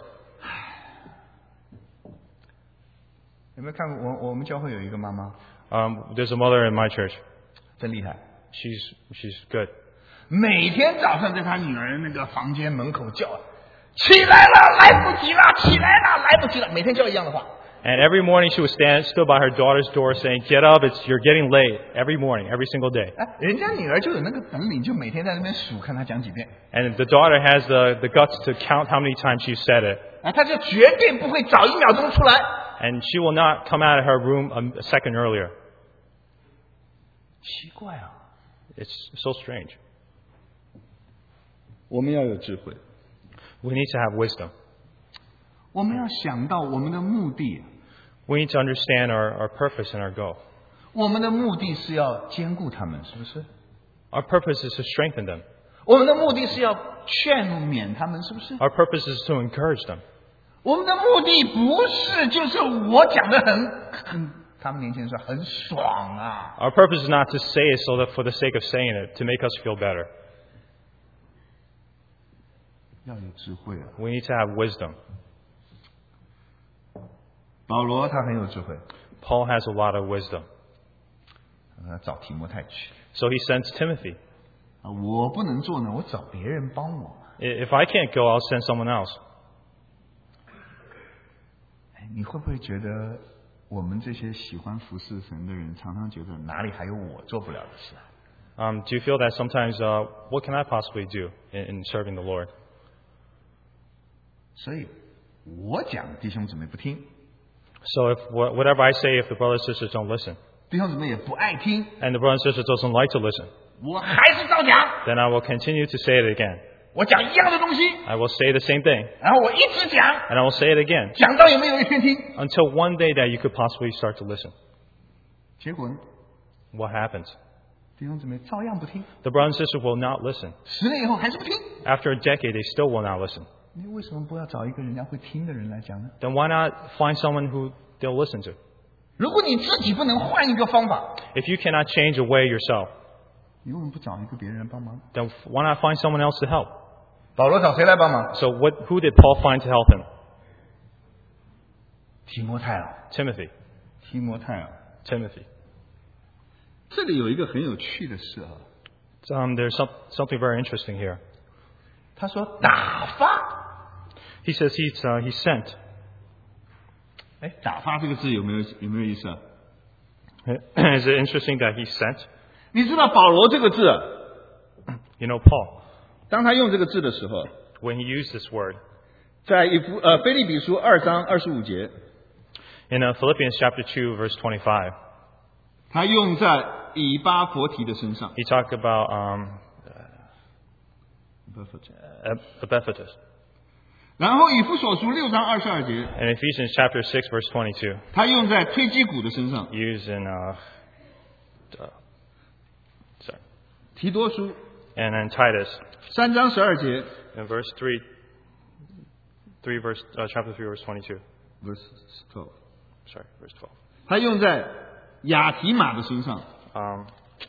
Speaker 1: 有没有看过我我们教会有一个妈妈，
Speaker 2: Um, there's a mother in my church.
Speaker 1: 真厉害，
Speaker 2: She's she's good.
Speaker 1: 每天早上在她女儿那个房间门口叫，起来了，来不及了，起来了，来不及了，每天叫一样的话。
Speaker 2: And every morning she would stand stood by her daughter's door saying, "Get up! It's you're getting late." Every morning, every single day.
Speaker 1: 哎，人家女儿就有那个本领，就每天在那边数，看她讲几遍。
Speaker 2: And the daughter has the the guts to count how many times she said it.
Speaker 1: 啊，她就绝对不会早一秒钟出来。
Speaker 2: And she will not come out of her room a, a second earlier.
Speaker 1: 奇怪啊，
Speaker 2: It's so strange.
Speaker 1: 我们要有智慧，
Speaker 2: We need to have wisdom.
Speaker 1: 我们要想到我们的目的，
Speaker 2: We need to understand our, our purpose and our goal.
Speaker 1: 我们的目的是要兼顾他们，是不是？
Speaker 2: Our purpose is to strengthen them.
Speaker 1: 我们的目的是要劝勉他们，是不是？
Speaker 2: Our purpose is to encourage them.
Speaker 1: 我们的目的不是就是我讲的很很，他们年轻人说很爽啊。
Speaker 2: Our purpose is not to say it so that for the sake of saying it, to make us feel better.
Speaker 1: 要有智慧啊！
Speaker 2: We need to have wisdom.
Speaker 1: 保罗他很有智慧，
Speaker 2: Paul has a lot of wisdom.
Speaker 1: 他找提摩太去
Speaker 2: So he sends Timothy.
Speaker 1: 啊，我不能做呢，我找别人帮我。
Speaker 2: I- If I can't go, I'll send someone else.
Speaker 1: 哎，你会不会觉得我们这些喜欢服侍神的人，常常觉得哪里还有我做不了的事啊？
Speaker 2: Um, do you feel that sometimes, uh, what can I possibly do in, in serving the Lord?
Speaker 1: 所以我讲弟兄姊妹不听，
Speaker 2: So if wha- whatever I say, if the brothers and sisters don't listen,
Speaker 1: 弟兄姊妹也不爱听，
Speaker 2: and the brothers and sisters doesn't like to listen,
Speaker 1: 我还是照讲，
Speaker 2: then I will continue to say it again.
Speaker 1: 我讲一样的东西，
Speaker 2: I will say the same thing,
Speaker 1: 然后我一直讲，
Speaker 2: and I will say it again,
Speaker 1: 讲到有没有一天听？
Speaker 2: until one day that you could possibly start to listen.
Speaker 1: 结果呢，
Speaker 2: What happens?
Speaker 1: 弟兄姊妹照样不听，
Speaker 2: The brothers and sisters will not listen.
Speaker 1: 十年以后还是不听。
Speaker 2: After a decade, they still will not listen.
Speaker 1: 你为什么不要找一个人家会听的人来讲呢？
Speaker 2: Then why not find someone who they'll listen to?
Speaker 1: 如果你自己不能换一个方法，
Speaker 2: If you cannot change a way yourself,
Speaker 1: 你为什么不找一个别人帮忙？
Speaker 2: then why not find someone else to help?
Speaker 1: 保罗找谁来帮忙？
Speaker 2: So what, who did Paul find to help him?
Speaker 1: 提摩太啊，
Speaker 2: Timothy.
Speaker 1: 提摩太啊。
Speaker 2: Timothy.
Speaker 1: 这里有一个很有趣的事啊，
Speaker 2: Um, there's some, something very interesting here.
Speaker 1: 他说打发，
Speaker 2: He says he's, uh, he's sent.
Speaker 1: 哎，打发这个字有没有有没有意思啊？
Speaker 2: Is it interesting that he's sent?
Speaker 1: 你知道保罗这个字啊，
Speaker 2: You know, Paul,
Speaker 1: 当他用这个字的时候，
Speaker 2: when he used this word,
Speaker 1: 在以弗呃腓立比书二章二十五节，
Speaker 2: in uh, Philippians chapter two, verse twenty-five,
Speaker 1: 他用在以巴弗提的身上。
Speaker 2: he talked about um, Ep- Epaphroditus.
Speaker 1: 然后以弗所书六章二十二节，
Speaker 2: In Ephesians chapter six, verse twenty-two,
Speaker 1: 他用在推基古的身上。
Speaker 2: used in, uh, uh, sorry,
Speaker 1: 提多书
Speaker 2: and then Titus,
Speaker 1: 三章十二节
Speaker 2: in verse three, three verse, uh, chapter three, verse twenty-two.
Speaker 1: ，verse twelve，
Speaker 2: Sorry, verse twelve.
Speaker 1: 他用在亚提马的身上。
Speaker 2: Um,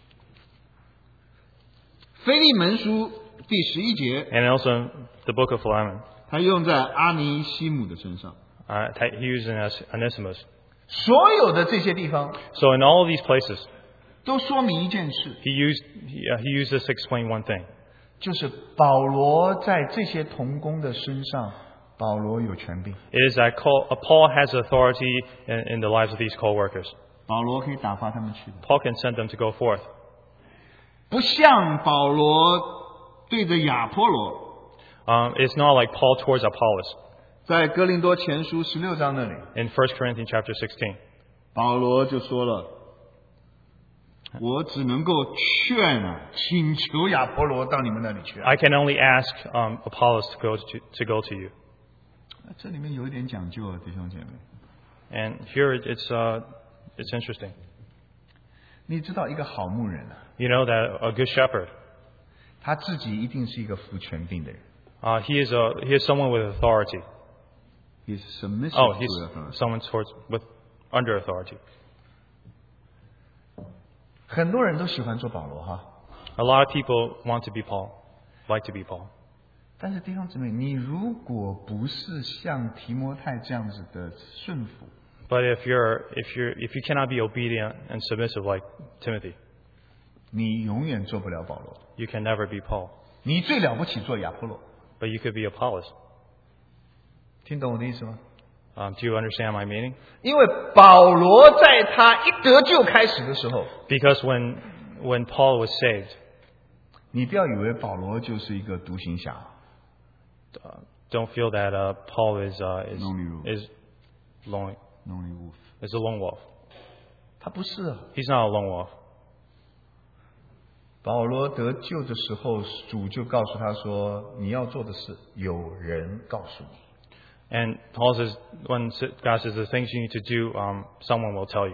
Speaker 1: 腓利门书第十一节，
Speaker 2: and also in the book of Philemon,
Speaker 1: 他用在阿尼西姆的身上。
Speaker 2: Uh, he used Onesimus.
Speaker 1: 所有的这些地方
Speaker 2: So in all of these places,
Speaker 1: 都说明一件事，
Speaker 2: he used he, uh, he used this to explain one thing.
Speaker 1: 就是保罗在这些同工的身上，保罗有权柄，
Speaker 2: It is that Paul, uh, Paul has authority in, in the lives of these co-workers.
Speaker 1: 保罗可以打发他们去的，
Speaker 2: Paul can send them to go forth.
Speaker 1: 不像保罗对着亚波罗，
Speaker 2: Um, it's not like Paul towards Apollos.
Speaker 1: 在哥林多前书十六章那里，
Speaker 2: In First Corinthians chapter sixteen,
Speaker 1: 保罗就说了，我只能够劝啊，请求亚波罗到你们那里去啊。
Speaker 2: I can only ask um, Apollos to go to, to go to you.
Speaker 1: 这里面有一点讲究啊，弟兄姐妹。
Speaker 2: And here it- it's uh, it's interesting.
Speaker 1: 你知道一个好牧人啊，
Speaker 2: You know that a good shepherd,
Speaker 1: 他自己一定是一个服权柄的人。
Speaker 2: uh, he is a he is someone with authority.
Speaker 1: He's submissive
Speaker 2: Oh,
Speaker 1: to
Speaker 2: he's
Speaker 1: authority.
Speaker 2: someone towards with under authority.
Speaker 1: 很多人都喜欢做保罗哈，
Speaker 2: A lot of people want to be Paul, like to be Paul.
Speaker 1: 但是弟兄姊妹，你如果不是像提摩太这样子的顺服，
Speaker 2: But if you're if you're if you cannot be obedient and submissive like Timothy,
Speaker 1: 你永远做不了保罗。
Speaker 2: you can never be Paul.
Speaker 1: 你最了不起做亚波罗，
Speaker 2: But you could be Apollos.
Speaker 1: 听懂我的意思吗？
Speaker 2: Um, do you understand my meaning?
Speaker 1: 因为保罗在他一得救开始的时候，
Speaker 2: Because when when Paul was saved,
Speaker 1: 你不要以为保罗就是一个独行侠，
Speaker 2: uh, don't feel that uh, Paul is uh, is
Speaker 1: Lonely wolf.
Speaker 2: is lone
Speaker 1: lonely wolf，
Speaker 2: is a lone wolf.
Speaker 1: 他不是啊。
Speaker 2: He's not a lone wolf.
Speaker 1: 保罗得救的时候，主就告诉他说：“你要做的事，有人告诉你。”
Speaker 2: And Paul says, when God says the things you need to do, um, someone will tell you.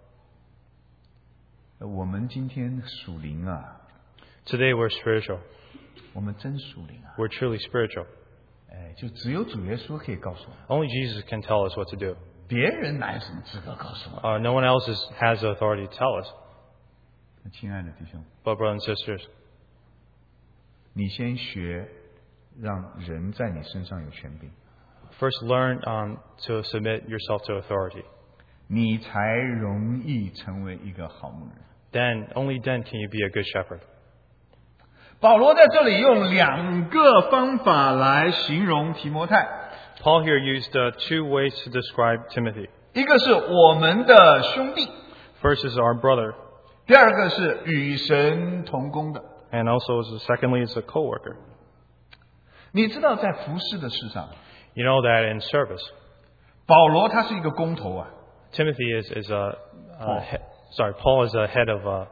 Speaker 1: 我们今天属灵啊，
Speaker 2: Today we're spiritual.
Speaker 1: 我们真属灵啊！
Speaker 2: We're truly spiritual.
Speaker 1: 哎，就只有主耶稣可以告诉我们，
Speaker 2: Only Jesus can tell us what to do.
Speaker 1: 别人哪有什么资格告诉我们？
Speaker 2: Uh, no one else is, has the authority to tell us.
Speaker 1: 亲爱的弟兄，
Speaker 2: But brothers and sisters,
Speaker 1: 你先学，让人在你身上有权柄，
Speaker 2: first learn um, to submit yourself to authority.
Speaker 1: 你才容易成为一个好牧人。
Speaker 2: Then, only then can you be a good shepherd.
Speaker 1: 保罗在这里用两个方法来形容提摩太，
Speaker 2: Paul here used uh, two ways to describe Timothy.
Speaker 1: 一个是我们的兄弟，
Speaker 2: First is our brother,
Speaker 1: 第二个是与神同工的。
Speaker 2: and also, is, secondly, is a co-worker.
Speaker 1: 你知道在服侍的事上，
Speaker 2: You know that in service,
Speaker 1: 保罗他是一个工头啊，
Speaker 2: Timothy is, is a,
Speaker 1: Paul.
Speaker 2: uh, he, sorry, Paul is a head of uh,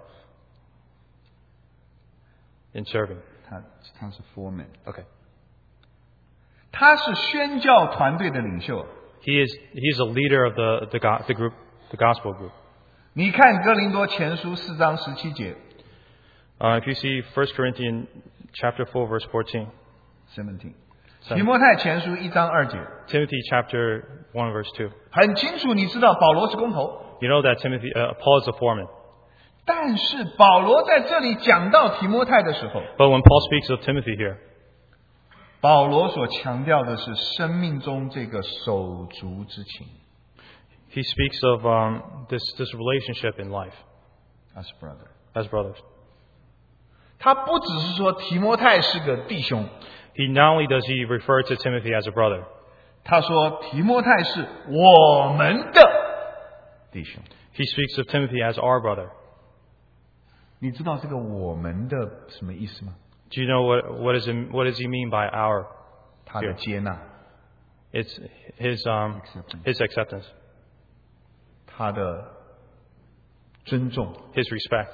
Speaker 2: in serving.
Speaker 1: 他他是 foreman，
Speaker 2: Okay.
Speaker 1: 他是宣教团队的领袖。
Speaker 2: He is he is a leader of the the, go, the group, the gospel group.
Speaker 1: 你看哥林多前书四章十七节
Speaker 2: Uh, if you see First Corinthians chapter four verse fourteen,
Speaker 1: ，seventeen， 提摩太前书一章二节，
Speaker 2: Timothy chapter one verse two.
Speaker 1: 很清楚，你知道保罗是工头，
Speaker 2: You know that Timothy uh, Paul is a foreman.
Speaker 1: 但是保罗在这里讲到提摩太的时候，
Speaker 2: But when Paul speaks of Timothy here,
Speaker 1: 保罗所强调的是生命中这个手足之情
Speaker 2: he speaks of um, this this relationship in life
Speaker 1: ，as brother。
Speaker 2: as brothers.
Speaker 1: 他不只是说提摩太是个弟兄，
Speaker 2: He not only does he refer to Timothy as a brother,
Speaker 1: 他说提摩太是我们的弟兄。
Speaker 2: he speaks of Timothy as our brother.
Speaker 1: 你知道这个我们的什么意思吗？
Speaker 2: Do you know what what is it, what does he mean by our?
Speaker 1: 他的接纳，
Speaker 2: It's his um
Speaker 1: Acceptance.
Speaker 2: his acceptance,
Speaker 1: 他的尊重，
Speaker 2: his respect.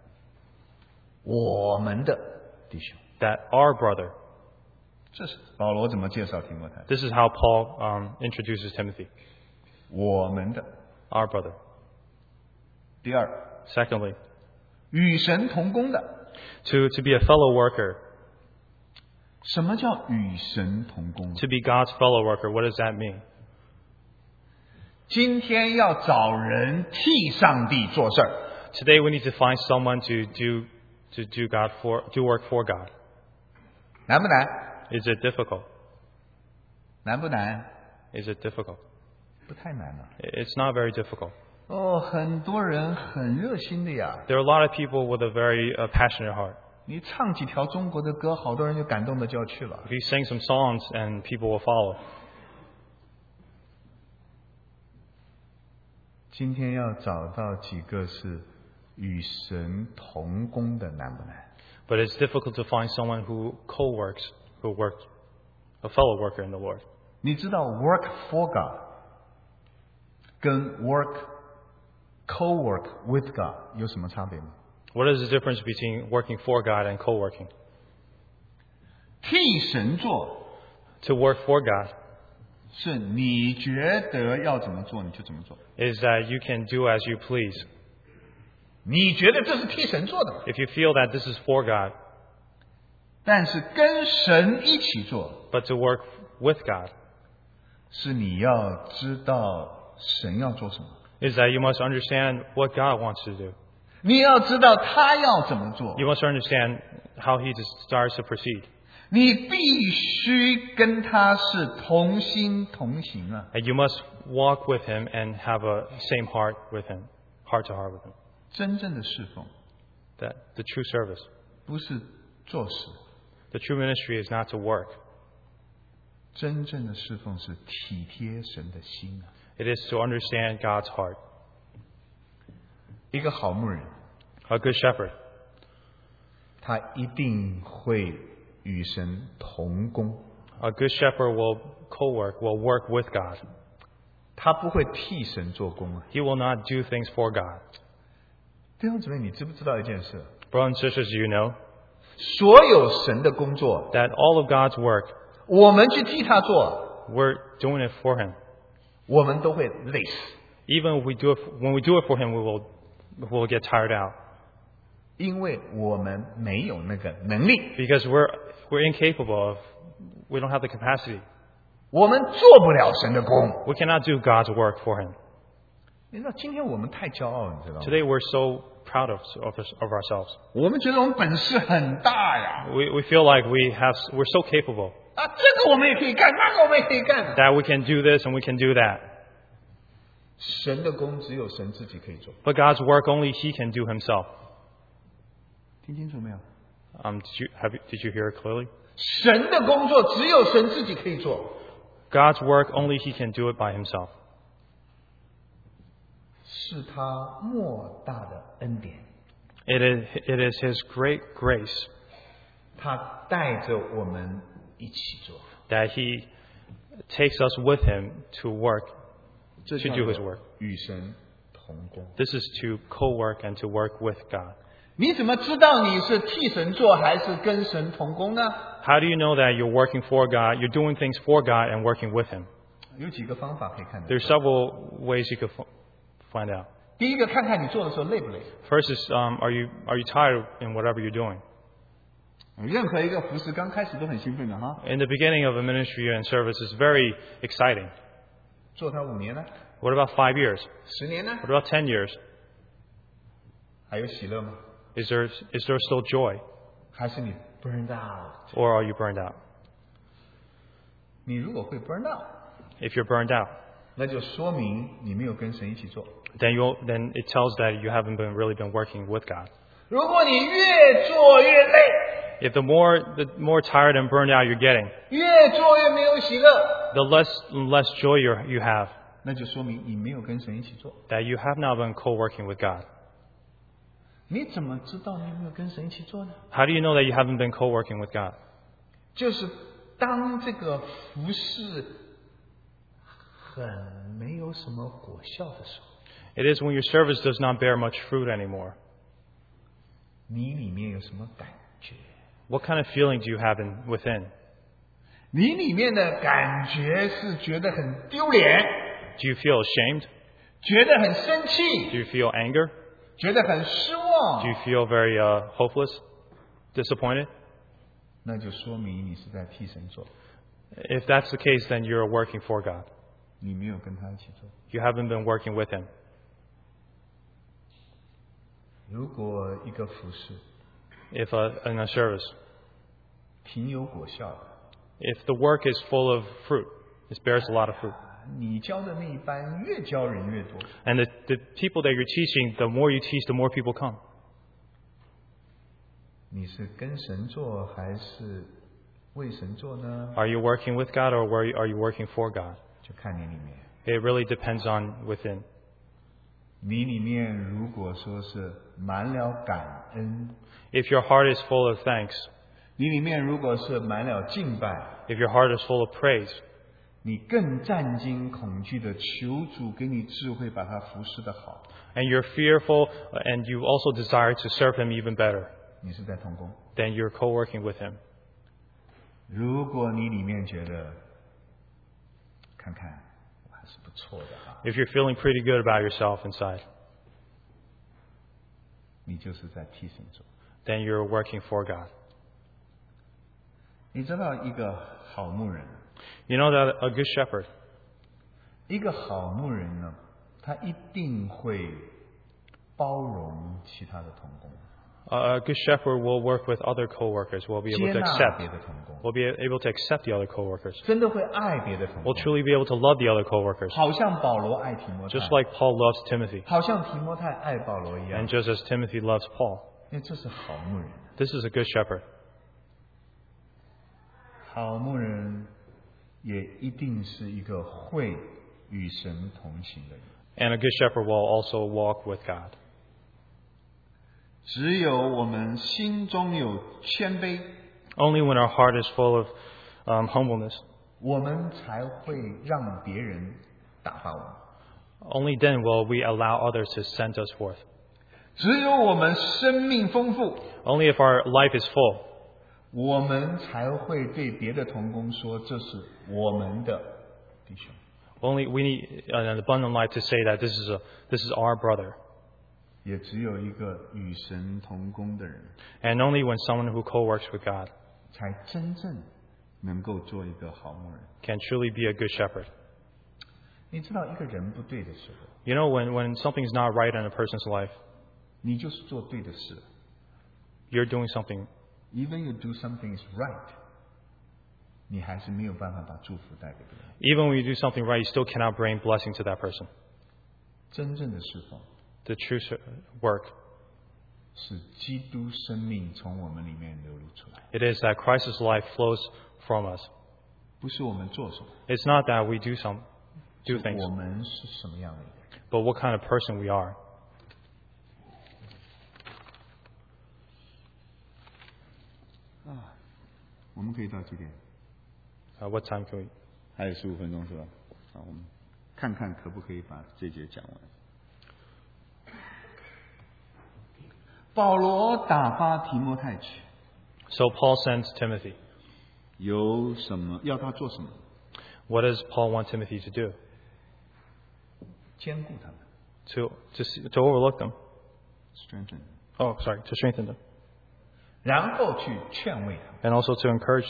Speaker 1: 我们的弟兄。
Speaker 2: That our brother.
Speaker 1: 这是保罗怎么介绍提摩太？
Speaker 2: This is how Paul um, introduces Timothy,
Speaker 1: 我们的。
Speaker 2: our brother.
Speaker 1: 第二，
Speaker 2: Secondly,
Speaker 1: 与神同工的。
Speaker 2: to to be a fellow worker,
Speaker 1: 什么叫与神同工？
Speaker 2: to be God's fellow worker. What does that mean?
Speaker 1: 今天要找人替上帝做事儿，
Speaker 2: Today we need to find someone to do to do God for do work for God.
Speaker 1: 难不难？
Speaker 2: Is it difficult?
Speaker 1: 难不难？
Speaker 2: Is it difficult?
Speaker 1: 不太难了。
Speaker 2: It's not very difficult.
Speaker 1: 哦，很多人很热心的呀。
Speaker 2: There are a lot of people with a very uh, passionate heart.
Speaker 1: 你唱几条中国的歌，好多人就感动的就要去了。
Speaker 2: If you sing some songs and people will follow.
Speaker 1: 今天要找到几个是与神同工的难不难？
Speaker 2: But it's difficult to find someone who co-works, who works, a fellow worker in the Lord.
Speaker 1: 你知道 work for God 跟 work co-work with God 有什么差别吗？
Speaker 2: What is the difference between working for God and co-working?
Speaker 1: 替神做
Speaker 2: To work for God
Speaker 1: 是你觉得要怎么做你就怎么做，
Speaker 2: is that you can do as you please.
Speaker 1: 你觉得这是替神做的，
Speaker 2: If you feel that this is for God,
Speaker 1: 但是跟神一起做，
Speaker 2: but to work with God
Speaker 1: 是你要知道神要做什么，
Speaker 2: is that you must understand what God wants to do.
Speaker 1: 你要知道他要怎么做，
Speaker 2: You must understand how He desires to proceed.
Speaker 1: 你必须跟他是同心同行啊！
Speaker 2: And you must walk with Him and have a same heart with Him, heart to heart with Him.
Speaker 1: 真正的侍奉
Speaker 2: That the true service,
Speaker 1: 不是做事，
Speaker 2: the true ministry is not to work.
Speaker 1: 真正的侍奉是体贴神的心啊！
Speaker 2: It is to understand God's heart.
Speaker 1: 一个好牧人，
Speaker 2: A good shepherd,
Speaker 1: 他一定会与神同工，
Speaker 2: a good shepherd will co-work, will work with God.
Speaker 1: 他不会替神做工啊！
Speaker 2: He will not do things for God.
Speaker 1: 弟兄姊妹，你知不知道一件事？
Speaker 2: Brothers and sisters, do you know
Speaker 1: 所有神的工作，
Speaker 2: that all of God's work,
Speaker 1: 我们去替他做，
Speaker 2: we're doing it for Him.
Speaker 1: 我们都会累死，
Speaker 2: Even if we do it, when we do it for Him, we will, we will get tired out
Speaker 1: 因为我们没有那个能力，
Speaker 2: because we're we're incapable of, we don't have the capacity.
Speaker 1: 我们做不了神的工。
Speaker 2: We cannot do God's work for Him.
Speaker 1: 你知道，今天我们太骄傲，你知道吗？
Speaker 2: Today, we're so proud of of, of ourselves.
Speaker 1: 我们觉得我们本事很大呀，
Speaker 2: We we feel like we have, we're so capable
Speaker 1: 啊，这个我们也可以干，那个我们也可以干。
Speaker 2: that we can do this and we can do that.
Speaker 1: 神的工只有神自己可以做，
Speaker 2: But God's work only He can do Himself.
Speaker 1: 听清楚没有？
Speaker 2: Um, did you have you- did you hear it clearly?
Speaker 1: 神的工作只有神自己可以做，
Speaker 2: God's work only He can do it by Himself.
Speaker 1: 是他莫大的恩典，
Speaker 2: It is it is His great grace
Speaker 1: 他带着我们一起做，
Speaker 2: that He takes us with Him to work,
Speaker 1: 这
Speaker 2: to
Speaker 1: 叫
Speaker 2: do His
Speaker 1: 做
Speaker 2: work.
Speaker 1: 与神同工。
Speaker 2: This is to co-work and to work with God.
Speaker 1: 你怎么知道你是替神做还是跟神同工呢？
Speaker 2: How do you know that you're working for God, you're doing things for God and working with Him?
Speaker 1: 有几个方法可以看得
Speaker 2: There's several ways you could f- find out.
Speaker 1: 第一个，看看你做的时候累不累。
Speaker 2: First is, um, are you are you tired in whatever you're doing?
Speaker 1: 任何一个服饰刚开始都很兴奋的哈，
Speaker 2: In the beginning of a ministry and service is very exciting.
Speaker 1: 做它五年呢，
Speaker 2: What about five years?
Speaker 1: 十年呢，
Speaker 2: What about ten years?
Speaker 1: 还有喜乐吗？
Speaker 2: Is there is there still joy,
Speaker 1: 还是你 burned out？
Speaker 2: or are you burned out?
Speaker 1: 你如果会 burn out，
Speaker 2: If you're burned out,
Speaker 1: 那就说明你没有跟神一起做。
Speaker 2: then you then it tells that you haven't been really been working with God.
Speaker 1: 如果你越做越累，
Speaker 2: If the more the more tired and burned out you're getting,
Speaker 1: 越做越没有喜乐，
Speaker 2: the less less joy you you have,
Speaker 1: 那就说明你没有跟神一起做。
Speaker 2: that you have not been co-working with God.
Speaker 1: 你怎么知道你有没有跟神一起做呢？
Speaker 2: How do you know that you haven't been co-working with God?
Speaker 1: 就是当这个服饰很没有什么果效的时候，
Speaker 2: It is when your service does not bear much fruit anymore.
Speaker 1: 你里面有什么感觉？
Speaker 2: What kind of feeling do you have in, within?
Speaker 1: 你里面的感觉是觉得很丢脸，
Speaker 2: Do you feel ashamed?
Speaker 1: 觉得很生
Speaker 2: Do
Speaker 1: 气，
Speaker 2: you feel anger?
Speaker 1: 觉得很失
Speaker 2: Do
Speaker 1: 望
Speaker 2: you，feel very uh, hopeless, disappointed?
Speaker 1: 那就说明你是在替神做，
Speaker 2: If that's the case, then you're working for God.
Speaker 1: 你没有跟他一起做。
Speaker 2: You haven't been working with Him.
Speaker 1: 如果一个服饰
Speaker 2: If a, in a service,
Speaker 1: 挺有果效的，
Speaker 2: if the work is full of fruit, it bears a lot of fruit,
Speaker 1: 你教的那一班越教人越多。
Speaker 2: And the, the people that you're teaching, the more you teach, the more people come.
Speaker 1: 你是跟神做还是为神做呢？
Speaker 2: Are you working with God or were you- are you working for God?
Speaker 1: 就看你里面。
Speaker 2: It really depends on within.
Speaker 1: 你里面如果说是满了感恩，
Speaker 2: If your heart is full of thanks,
Speaker 1: 你里面如果是满了敬拜，
Speaker 2: if your heart is full of praise,
Speaker 1: 你更战惊恐惧的求主给你智慧，把它服侍的好，
Speaker 2: and you're fearful and you also desire to serve Him even better,
Speaker 1: 你是在同工。
Speaker 2: then you're co-working with Him.
Speaker 1: 如果你里面觉得，看看我还是不错的啊，
Speaker 2: If you're feeling pretty good about yourself inside,
Speaker 1: 你就是在替神做。
Speaker 2: then you're working for God.
Speaker 1: 你知道一个好牧人，
Speaker 2: You know that a good shepherd,
Speaker 1: 一个好牧人呢，他一定会包容其他的同工，
Speaker 2: a good shepherd will work with other co-workers, will be
Speaker 1: 接
Speaker 2: able to
Speaker 1: 纳
Speaker 2: accept,
Speaker 1: 别的同工，
Speaker 2: will be able to accept the other co-workers,
Speaker 1: 真的会爱别的同
Speaker 2: will
Speaker 1: 工，
Speaker 2: truly be able to love the other co-workers,
Speaker 1: 好像保罗爱提摩太，
Speaker 2: just like Paul loves Timothy,
Speaker 1: 好像提摩太爱保罗一样
Speaker 2: and，just as Timothy loves Paul.
Speaker 1: 因为这是好牧人。
Speaker 2: This is a good shepherd.
Speaker 1: 好牧人也一定是一个会与神同行的人。
Speaker 2: And a good shepherd will also walk with God.
Speaker 1: 只有我们心中有谦卑，
Speaker 2: Only when our heart is full of um, humbleness,
Speaker 1: 我们才会让别人打发我们。
Speaker 2: only then will we allow others to send us forth.
Speaker 1: 只有我们生命丰富，
Speaker 2: Only if our life is full,
Speaker 1: 我们才会对别的同工说这是我们的弟兄。
Speaker 2: only we need an abundant life to say that this is a this is our brother.
Speaker 1: 也只有一个与神同工的人，
Speaker 2: And only when someone who co-works with God
Speaker 1: 才真正能够做一个好牧人。
Speaker 2: can truly be a good shepherd.
Speaker 1: 你知道，一个人不对的时候，
Speaker 2: You know, when, when something's not right in a person's life,
Speaker 1: 你就是做对的事。
Speaker 2: you're doing something.
Speaker 1: Even you do something is right， 你还是没有办法把祝福带给别人。
Speaker 2: Even when you do something right, you still cannot bring blessing to that person.
Speaker 1: 真正的侍奉
Speaker 2: The true ser- work,
Speaker 1: 是基督生命从我们里面流露出来，
Speaker 2: it is that Christ's life flows from us.
Speaker 1: 不是我们做什么，
Speaker 2: It's not that we do some do
Speaker 1: 是
Speaker 2: things,
Speaker 1: 我们是什么样的一个人。
Speaker 2: but what kind of person we are.
Speaker 1: 啊，我们可以到几点？
Speaker 2: Uh, what time can we?
Speaker 1: 还有十五分钟是吧？好，我们看看可不可以把这节讲完。保罗打发提摩太去，
Speaker 2: So Paul sends Timothy.
Speaker 1: 有什么要他做什么？
Speaker 2: What does Paul want Timothy to do?
Speaker 1: 兼顾他们
Speaker 2: To to see, to overlook them.
Speaker 1: ，strengthen，
Speaker 2: Oh, sorry, to strengthen them,
Speaker 1: 然后去劝慰他们。
Speaker 2: and also to encourage.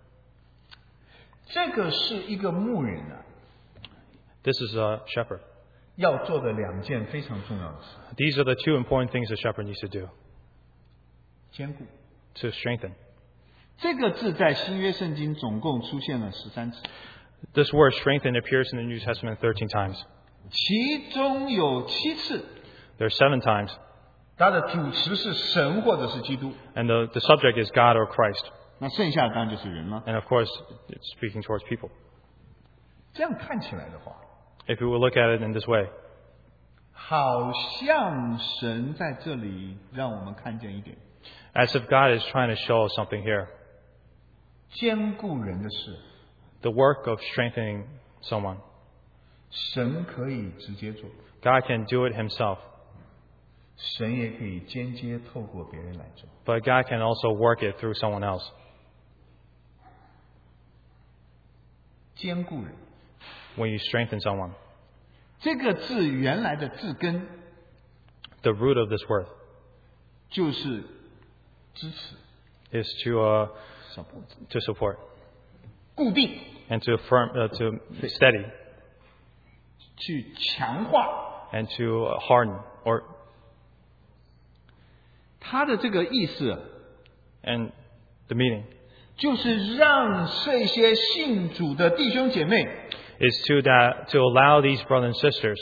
Speaker 1: 这个是一个牧人啊，
Speaker 2: This is a shepherd.
Speaker 1: 要做的两件非常重要的事：
Speaker 2: These are the two important things a shepherd needs to do:
Speaker 1: 兼顾。
Speaker 2: to strengthen.
Speaker 1: 这个字在新约圣经总共出现了十三次，
Speaker 2: This word strengthen appears in the New Testament thirteen times.
Speaker 1: 其中有七次
Speaker 2: There's seven times,
Speaker 1: 它的主词是神或者是基督，
Speaker 2: and the, the subject is God or Christ.
Speaker 1: 那剩下的当然就是人了。
Speaker 2: And of course, it's speaking towards people.
Speaker 1: 这样看起来的话，
Speaker 2: If we would look at it in this way,
Speaker 1: 好像神在这里让我们看见一点，
Speaker 2: as if God is trying to show us something here.
Speaker 1: 兼顾人的事，
Speaker 2: The work of strengthening someone.
Speaker 1: 神可以直接做，
Speaker 2: God can do it himself,
Speaker 1: 神也可以间接透过别人来做。
Speaker 2: but God can also work it through someone else.
Speaker 1: 兼顾人
Speaker 2: When you strengthen someone,
Speaker 1: 这个字原来的字根
Speaker 2: the root of this word
Speaker 1: 就是支持、
Speaker 2: is to uh,
Speaker 1: support、
Speaker 2: to support
Speaker 1: 固定、
Speaker 2: and to affirm, uh, to steady
Speaker 1: 去强化。
Speaker 2: and to uh, harden, or
Speaker 1: 他的这个意思
Speaker 2: and the meaning
Speaker 1: 就是让这些信主的弟兄姐妹
Speaker 2: is to that to allow these brothers and sisters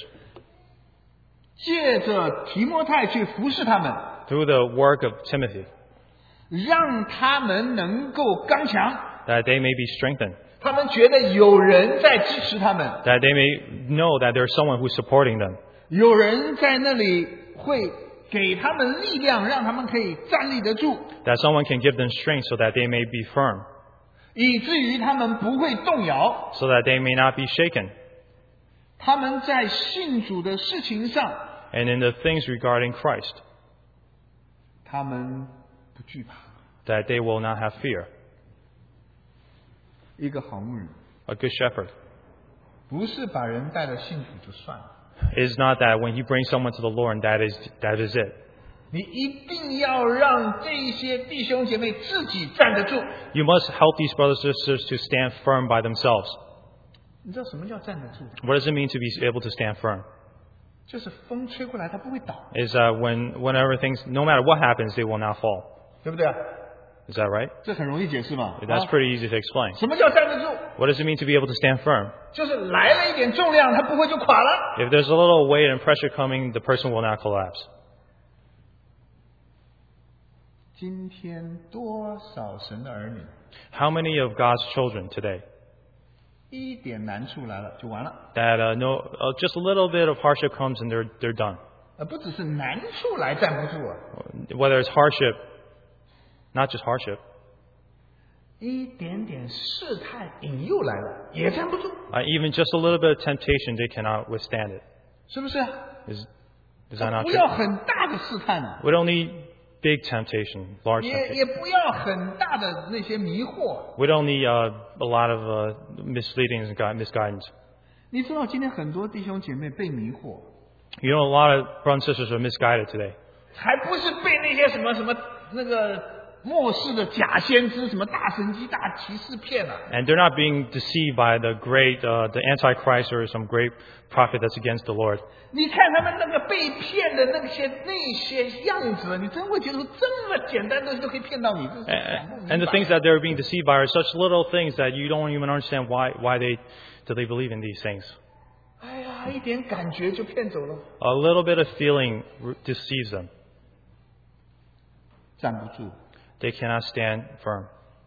Speaker 1: 借着提摩太去服侍他们，
Speaker 2: through the work of Timothy
Speaker 1: 让他们能够刚强，
Speaker 2: that they may be strengthened,
Speaker 1: 他们觉得有人在支持他们，
Speaker 2: that they may know that there's someone who's supporting them,
Speaker 1: 有人在那里会给他们力量，让他们可以站立得住，
Speaker 2: that someone can give them strength so that they may be firm,
Speaker 1: 以至于他们不会动摇。
Speaker 2: so that they may not be shaken.
Speaker 1: 他们在信主的事情上，
Speaker 2: And in the things regarding Christ,
Speaker 1: 他们不惧怕。
Speaker 2: that they will not have fear.
Speaker 1: 一个好牧人，
Speaker 2: A good shepherd
Speaker 1: 不是把人带了信主就算了，
Speaker 2: is not that when he brings someone to the Lord, that is that is it.
Speaker 1: 你一定要让这一些弟兄姐妹自己站得住。
Speaker 2: You must help these brothers and sisters to stand firm by themselves.
Speaker 1: 你知道什么叫站得住？
Speaker 2: What does it mean to be able to stand firm?
Speaker 1: 就是风吹过来，它不会倒，
Speaker 2: Is uh, when whenever things, no matter what happens, they will not fall.
Speaker 1: 对不对啊？
Speaker 2: Is that right?
Speaker 1: 这很容易解释嘛。
Speaker 2: That's
Speaker 1: 啊
Speaker 2: pretty easy to explain.
Speaker 1: 什么叫站得住？
Speaker 2: What does it mean to be able to stand firm?
Speaker 1: 就是来了一点重量，它不会就垮了。
Speaker 2: If there's a little weight and pressure coming, the person will not collapse.
Speaker 1: 今天多少神的儿女，
Speaker 2: How many of God's children today
Speaker 1: 一点难处来了就完了，
Speaker 2: that uh, no, uh, just a little bit of hardship comes and they're they're done.
Speaker 1: 呃，不只是难处来站不住啊，
Speaker 2: Whether it's hardship, not just hardship,
Speaker 1: 一点点试探引诱来了也站不住，
Speaker 2: uh, even just a little bit of temptation, they cannot withstand it.
Speaker 1: 是不是？
Speaker 2: Is is that not
Speaker 1: 不
Speaker 2: true?
Speaker 1: 要很大的试探啊，
Speaker 2: We don't need big temptation, large
Speaker 1: 也
Speaker 2: temptation.
Speaker 1: 也不要很大的那些迷惑。
Speaker 2: We don't need uh, a lot of uh, misleadings and gui- misguidance.
Speaker 1: 你知道今天很多弟兄姐妹被迷惑，
Speaker 2: You know, a lot of brothers and sisters are misguided today.
Speaker 1: 还不是被那些什么什么那个末世的假先知、什么大神机、大骑士骗了、啊。
Speaker 2: And they're not being deceived by the great, uh, the Antichrist or some great prophet that's against the Lord.
Speaker 1: 你看他们那个被骗的那些那些样子，你真会觉得这么简单的东西都可以骗到你，这是想不明
Speaker 2: And,
Speaker 1: 白。
Speaker 2: and the things that they're being deceived by are such little things that you don't even understand why, why they, do they believe in these things.
Speaker 1: 哎呀，一点感觉就骗走了，
Speaker 2: A little bit of feeling r- deceives them.
Speaker 1: 站不住。
Speaker 2: They cannot stand firm.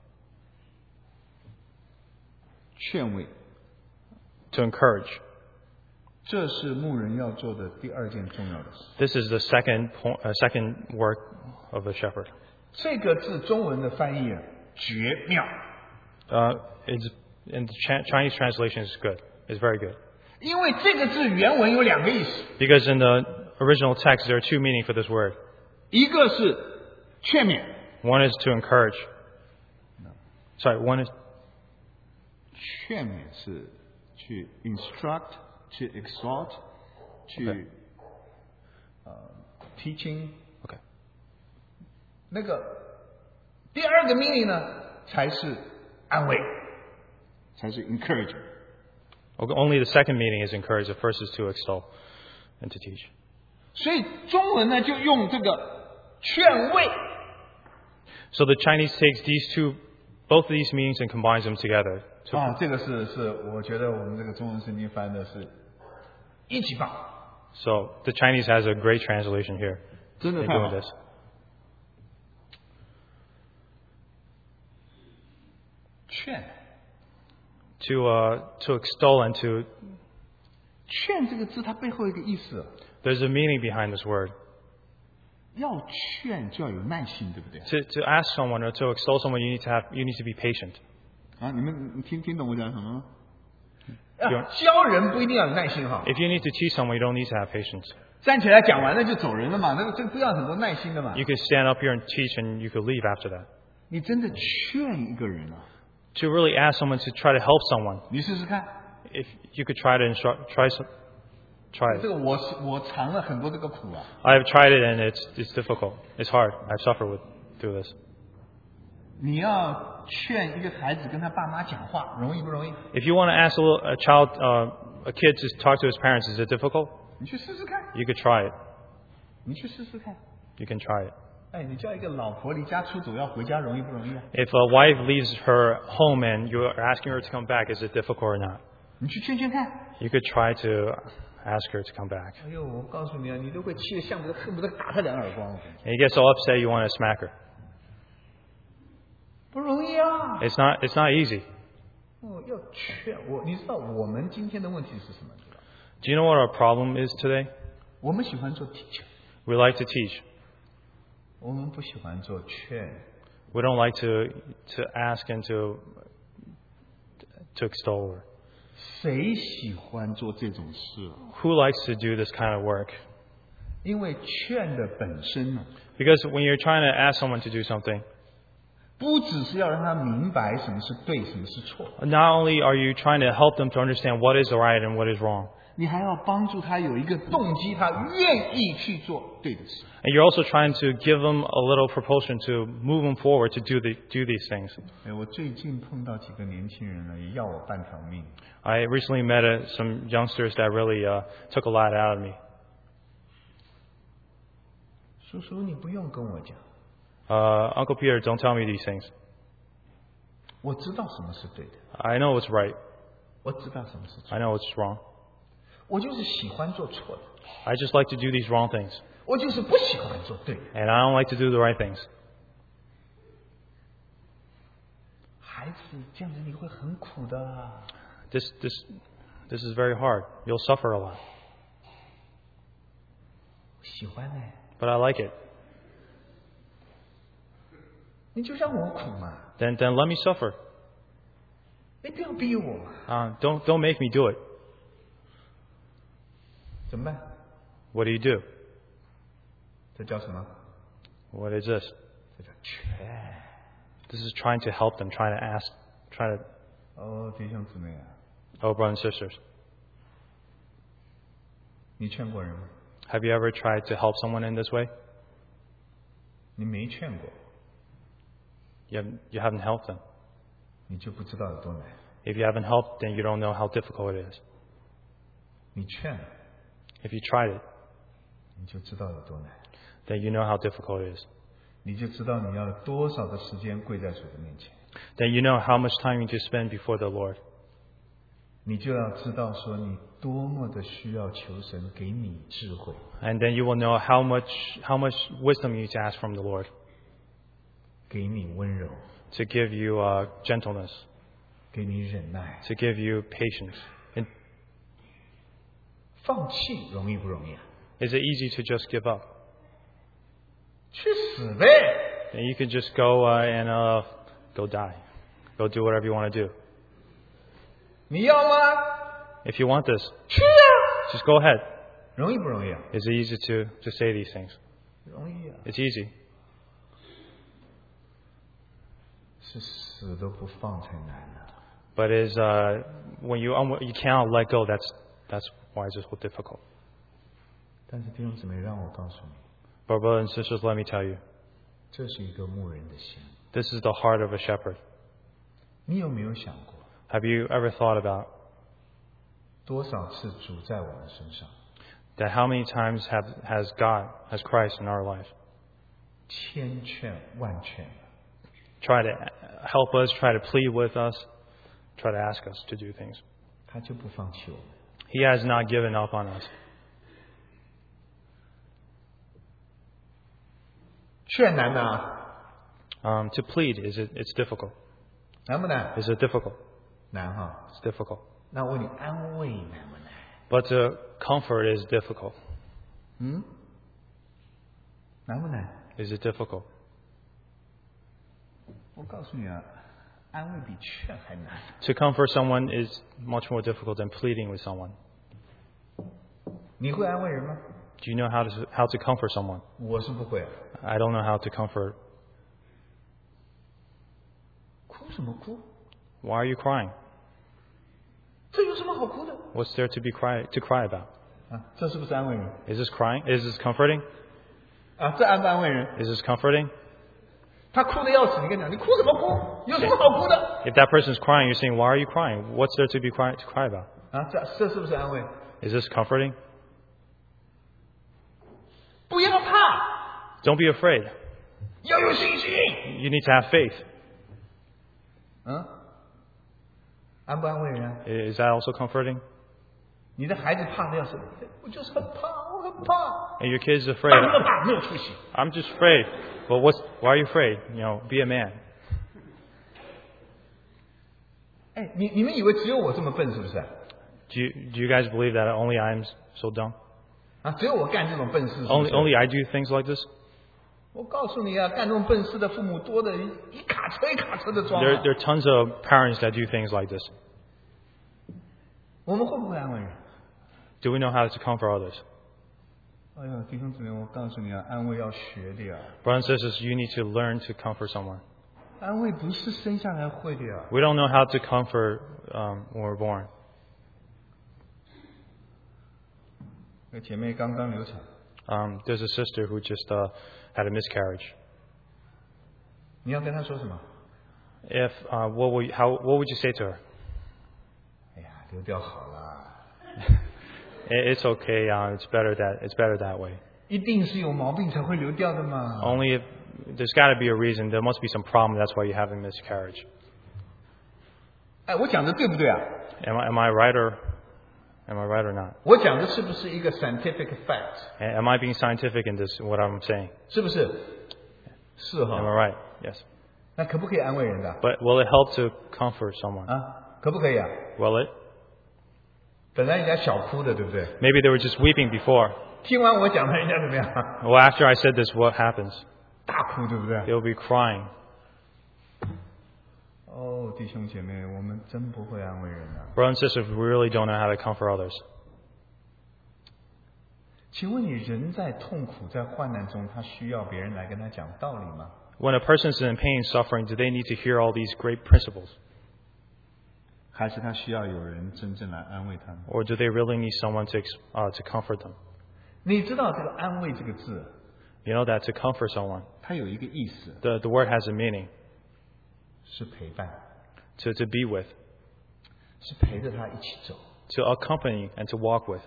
Speaker 1: 劝慰，
Speaker 2: To encourage.
Speaker 1: 这是牧人要做的第二件重要的事。
Speaker 2: This is the second point, uh, second work of a shepherd.
Speaker 1: 这个字中文的翻译啊，绝妙，
Speaker 2: Uh, it's, and the Ch- Chinese translation is good. It's very good.
Speaker 1: 因为这个字原文有两个意思，
Speaker 2: Because in the original text, there are two meanings for this word.
Speaker 1: 一个是劝勉，
Speaker 2: One is to encourage. Sorry, one is
Speaker 1: 劝勉是去 instruct，去 exhort，去
Speaker 2: Okay.
Speaker 1: 呃 teaching。
Speaker 2: okay.
Speaker 1: 那个第二个 meaning 呢，才是安慰，才是 encourage。
Speaker 2: Okay, only the second meaning is encourage. The first is to extol and to teach.
Speaker 1: 所以中文呢就用这个劝慰，
Speaker 2: So the Chinese takes these two, both of these meanings and combines them together. To,
Speaker 1: 啊，这个是是我觉得我们这个中文圣经翻的是一级棒，
Speaker 2: So the Chinese has a great translation here
Speaker 1: 真的
Speaker 2: in
Speaker 1: 太好
Speaker 2: doing。this.
Speaker 1: 劝
Speaker 2: To uh, to extol and to
Speaker 1: 劝这个字它背后有一个意思，
Speaker 2: there's a meaning behind this word.
Speaker 1: 要劝就要有耐心，对不对？
Speaker 2: To to ask someone or to extol someone, you need to have you need to be patient.
Speaker 1: 啊，你们你听听懂我讲什么吗？
Speaker 2: 有
Speaker 1: 啊，教人不一定要有耐心哈，
Speaker 2: If you need to teach someone, you don't need to have patience.
Speaker 1: 站起来讲完了就走人了嘛，那个这个不要很多耐心的嘛。
Speaker 2: You could stand up here and teach, and you could leave after that.
Speaker 1: 你真的劝一个人啊，
Speaker 2: To really ask someone to try to help someone,
Speaker 1: 你试试看。
Speaker 2: if you could try to instruct, try some, try
Speaker 1: 这
Speaker 2: it.
Speaker 1: 个我是我尝了很多这个苦啊。
Speaker 2: I've tried it, and it's it's difficult. It's hard. I've suffered with through this.
Speaker 1: 你要劝一个孩子跟他爸妈讲话，容易不容易？
Speaker 2: If you want to ask a, little, a child, uh, a kid to talk to his parents, is it difficult?
Speaker 1: 你去试试看，
Speaker 2: You could try it.
Speaker 1: 你去试试看。
Speaker 2: You can try it.
Speaker 1: 哎，你叫一个老婆离家出走要回家，容易不容易啊？
Speaker 2: If a wife leaves her home and you're asking her to come back, is it difficult or not?
Speaker 1: 你去劝劝看。
Speaker 2: You could try to ask her to come back.
Speaker 1: 哎呦，我告诉你啊，你都会气得像不得恨不得打他两耳光。
Speaker 2: And you get so upset you want to smack her.
Speaker 1: 不容易啊。
Speaker 2: It's not, it's not easy.
Speaker 1: 哦，要劝我，你知道我们今天的问题是什么？
Speaker 2: Do you know what our problem is today?
Speaker 1: 我们喜欢做 teacher，
Speaker 2: We like to teach.
Speaker 1: 我们不喜欢做劝。
Speaker 2: We don't like to, to ask and to, to extol her.
Speaker 1: 谁喜欢做这种事啊？
Speaker 2: Who likes to do this kind of work?
Speaker 1: 因为劝的本身呢，
Speaker 2: Because when you're trying to ask someone to do something,
Speaker 1: 不只是要让他明白什么是对，什么是错，
Speaker 2: not only are you trying to help them to understand what is right and what is wrong,
Speaker 1: 你还要帮助他有一个动机，他愿意去做对的事。
Speaker 2: and you're also trying to give them a little propulsion to move them forward to do the, do these things.
Speaker 1: 哎，我最近碰到几个年轻人呢，也要我半条命。
Speaker 2: I recently met uh, some youngsters that really uh, took a lot out of me.
Speaker 1: 叔叔，你不用跟我讲，
Speaker 2: Uh, Uncle Peter, don't tell me these things.
Speaker 1: 我知道什么是对的，
Speaker 2: I know what's right.
Speaker 1: 我知道什么是错，
Speaker 2: I know what's wrong.
Speaker 1: 我就是喜欢做错的，
Speaker 2: I just like to do these wrong things.
Speaker 1: 我就是不喜欢做对的。
Speaker 2: And I don't like to do the right things.
Speaker 1: 孩子这样子你会很苦的。
Speaker 2: This, this, this is very hard. You'll suffer a lot.
Speaker 1: 喜欢呢，
Speaker 2: But I like it.
Speaker 1: 你就让我苦嘛，
Speaker 2: Then, then let me suffer.
Speaker 1: 你不要逼我嘛，
Speaker 2: Uh, don't, don't make me do it.
Speaker 1: 怎么办？
Speaker 2: What do you do?
Speaker 1: 这叫什么？
Speaker 2: What is this?
Speaker 1: 这叫劝。
Speaker 2: This is trying to help them, trying to ask, trying to,
Speaker 1: 哦，弟兄姊妹啊，
Speaker 2: oh, brothers and sisters.
Speaker 1: 你劝过人吗？
Speaker 2: Have you ever tried to help someone in this way?
Speaker 1: 你没劝过，
Speaker 2: You haven't, you haven't helped them.
Speaker 1: 你就不知道有多难。
Speaker 2: If you haven't helped, then you don't know how difficult it is.
Speaker 1: 你劝了，
Speaker 2: If you tried it,
Speaker 1: 你就知道有多难，
Speaker 2: then you know how difficult it is.
Speaker 1: 你就知道你要多少的时间跪在主的面前，
Speaker 2: Then you know how much time you need to spend before the Lord.
Speaker 1: 你就要知道说你多么的需要求神给你智慧，
Speaker 2: And then you will know how much, how much wisdom you need to ask from the Lord
Speaker 1: 给你温柔，
Speaker 2: to give you uh, gentleness,
Speaker 1: 给你忍耐。
Speaker 2: to give you patience. And
Speaker 1: 放弃容易不容易啊？
Speaker 2: is it easy to just give up?
Speaker 1: 去死呗！
Speaker 2: Then you could just go uh, and uh, go die. Go do whatever you want to do.
Speaker 1: 你要吗？
Speaker 2: If you want this,
Speaker 1: 去呀、
Speaker 2: just go ahead.
Speaker 1: 容易不容易啊？
Speaker 2: Is it easy to, to say these things?
Speaker 1: 容易啊，
Speaker 2: It's easy.
Speaker 1: 是死都不放才难啊。
Speaker 2: But is uh, when you um, you cannot let go, that's, that's why it's so difficult.
Speaker 1: 但是弟兄姊妹，让我告诉你，
Speaker 2: But brothers and sisters, let me tell you,
Speaker 1: 这是一个牧人的心。
Speaker 2: this is the heart of a shepherd.
Speaker 1: 你有没有想过，
Speaker 2: Have you ever thought about
Speaker 1: 多少次主在我们身上，
Speaker 2: that how many times have, has God, has Christ in our life,
Speaker 1: 千劝万劝，
Speaker 2: try to help us, try to plead with us, try to ask us to do things?
Speaker 1: 他就不放弃我们。
Speaker 2: He has not given up on us.
Speaker 1: 劝难吗？
Speaker 2: Um, to plead, is it, it's difficult.
Speaker 1: 难不难？
Speaker 2: Is it difficult?
Speaker 1: 难哈。
Speaker 2: It's difficult.
Speaker 1: 那我问你，安慰难不难？
Speaker 2: But to comfort is difficult.
Speaker 1: 嗯？难不难？
Speaker 2: Is it difficult?
Speaker 1: 我告诉你啊，安慰比劝还难。
Speaker 2: To comfort someone is much more difficult than pleading with someone.
Speaker 1: 你会安慰人吗？
Speaker 2: Do you know how to, how to comfort someone?
Speaker 1: 我是不会。
Speaker 2: I don't know how to comfort.
Speaker 1: 哭什么哭？
Speaker 2: Why are you crying?
Speaker 1: 这有什么好哭的？
Speaker 2: What's there to be cry, to cry about?
Speaker 1: 啊，这是不是安慰人？
Speaker 2: Is this crying? Is this comforting?
Speaker 1: 啊，这安不安慰人？
Speaker 2: Is this comforting?
Speaker 1: 他哭的要死，你跟他讲，你哭什么哭？有什么好哭的？
Speaker 2: If that person's crying, you're saying, why are you crying? What's there to be cry, to cry about?
Speaker 1: 啊，这这是不是安慰？
Speaker 2: Is this comforting?
Speaker 1: 不要怕，
Speaker 2: Don't be afraid.
Speaker 1: 要有信心。
Speaker 2: You need to have faith.
Speaker 1: 嗯， 安不安慰人啊？
Speaker 2: Is that also comforting?
Speaker 1: 你的孩子怕的要死，我就是很怕，我很怕。
Speaker 2: And your kid's
Speaker 1: 当
Speaker 2: afraid.
Speaker 1: 然怕，没有出息。
Speaker 2: I'm just afraid. Well, what's, why are you afraid? You know, be a man.
Speaker 1: 哎，你你们以为只有我这么笨是不是？
Speaker 2: Do you, do you guys believe that only I'm so dumb?
Speaker 1: 啊，只有我干这种笨事是不
Speaker 2: Only,
Speaker 1: 是？
Speaker 2: only I do things like this?
Speaker 1: 我告诉你啊，干这种笨事的父母多的一卡车一卡车的装、
Speaker 2: There,
Speaker 1: 啊。
Speaker 2: there are tons of parents that do things like this.
Speaker 1: 我们会不会安慰人？
Speaker 2: Do we know how to comfort others?
Speaker 1: 哎呦，弟兄姊妹，我告诉你啊，安慰要学的呀，
Speaker 2: Brothers and sisters, you need to learn to comfort someone.
Speaker 1: 安慰不是生下来会的呀。
Speaker 2: We don't know how to comfort um, when we're born.
Speaker 1: 那姐妹刚刚流产，
Speaker 2: Um, there's a sister who just uh, had a miscarriage.
Speaker 1: 你要跟她说什么？
Speaker 2: If uh, what would you, how what would you say to her?
Speaker 1: 哎呀，流掉好了，
Speaker 2: It- It's okay. Uh, it's better that it's better that way.
Speaker 1: 一定是有毛病才会流掉的嘛。
Speaker 2: Only if there's got to be a reason. There must be some problem. That's why you have a miscarriage.
Speaker 1: 哎，我讲的对不对啊？
Speaker 2: Am I am I right or am I right or not?
Speaker 1: 我讲的是不是一个 scientific fact？
Speaker 2: Am I being scientific in this? What I'm saying?
Speaker 1: 是不是？是
Speaker 2: Am I
Speaker 1: 哈。
Speaker 2: right? Yes.
Speaker 1: 那可不可以安慰人的
Speaker 2: But will it help to comfort someone?
Speaker 1: 啊？可不可以啊？
Speaker 2: Will it?
Speaker 1: 本来人家小哭的，对不对？
Speaker 2: Maybe they were just weeping before.
Speaker 1: 听完我讲了，人家怎么样？
Speaker 2: Well, after I said this, what happens?
Speaker 1: 大哭，对不对？
Speaker 2: They will be crying.
Speaker 1: 哦，弟兄姐妹，我们真不会安慰人啊！
Speaker 2: Brothers and sisters, we really don't know how to comfort others.
Speaker 1: 请问你人在痛苦、在患难中，他需要别人来跟他讲道理吗？
Speaker 2: When a person is in pain, suffering, do they need to hear all these great principles?
Speaker 1: 还是他需要有人真正来安慰他们？
Speaker 2: Or do they really need someone to, ex- uh, to comfort them?
Speaker 1: 你知道这个“安慰”这个字，
Speaker 2: You know that to comfort someone,
Speaker 1: 它有一个意思，
Speaker 2: the, the word has a meaning.
Speaker 1: 是陪伴，
Speaker 2: To, to be with,
Speaker 1: 是陪着他一起走。
Speaker 2: to accompany, and to walk with.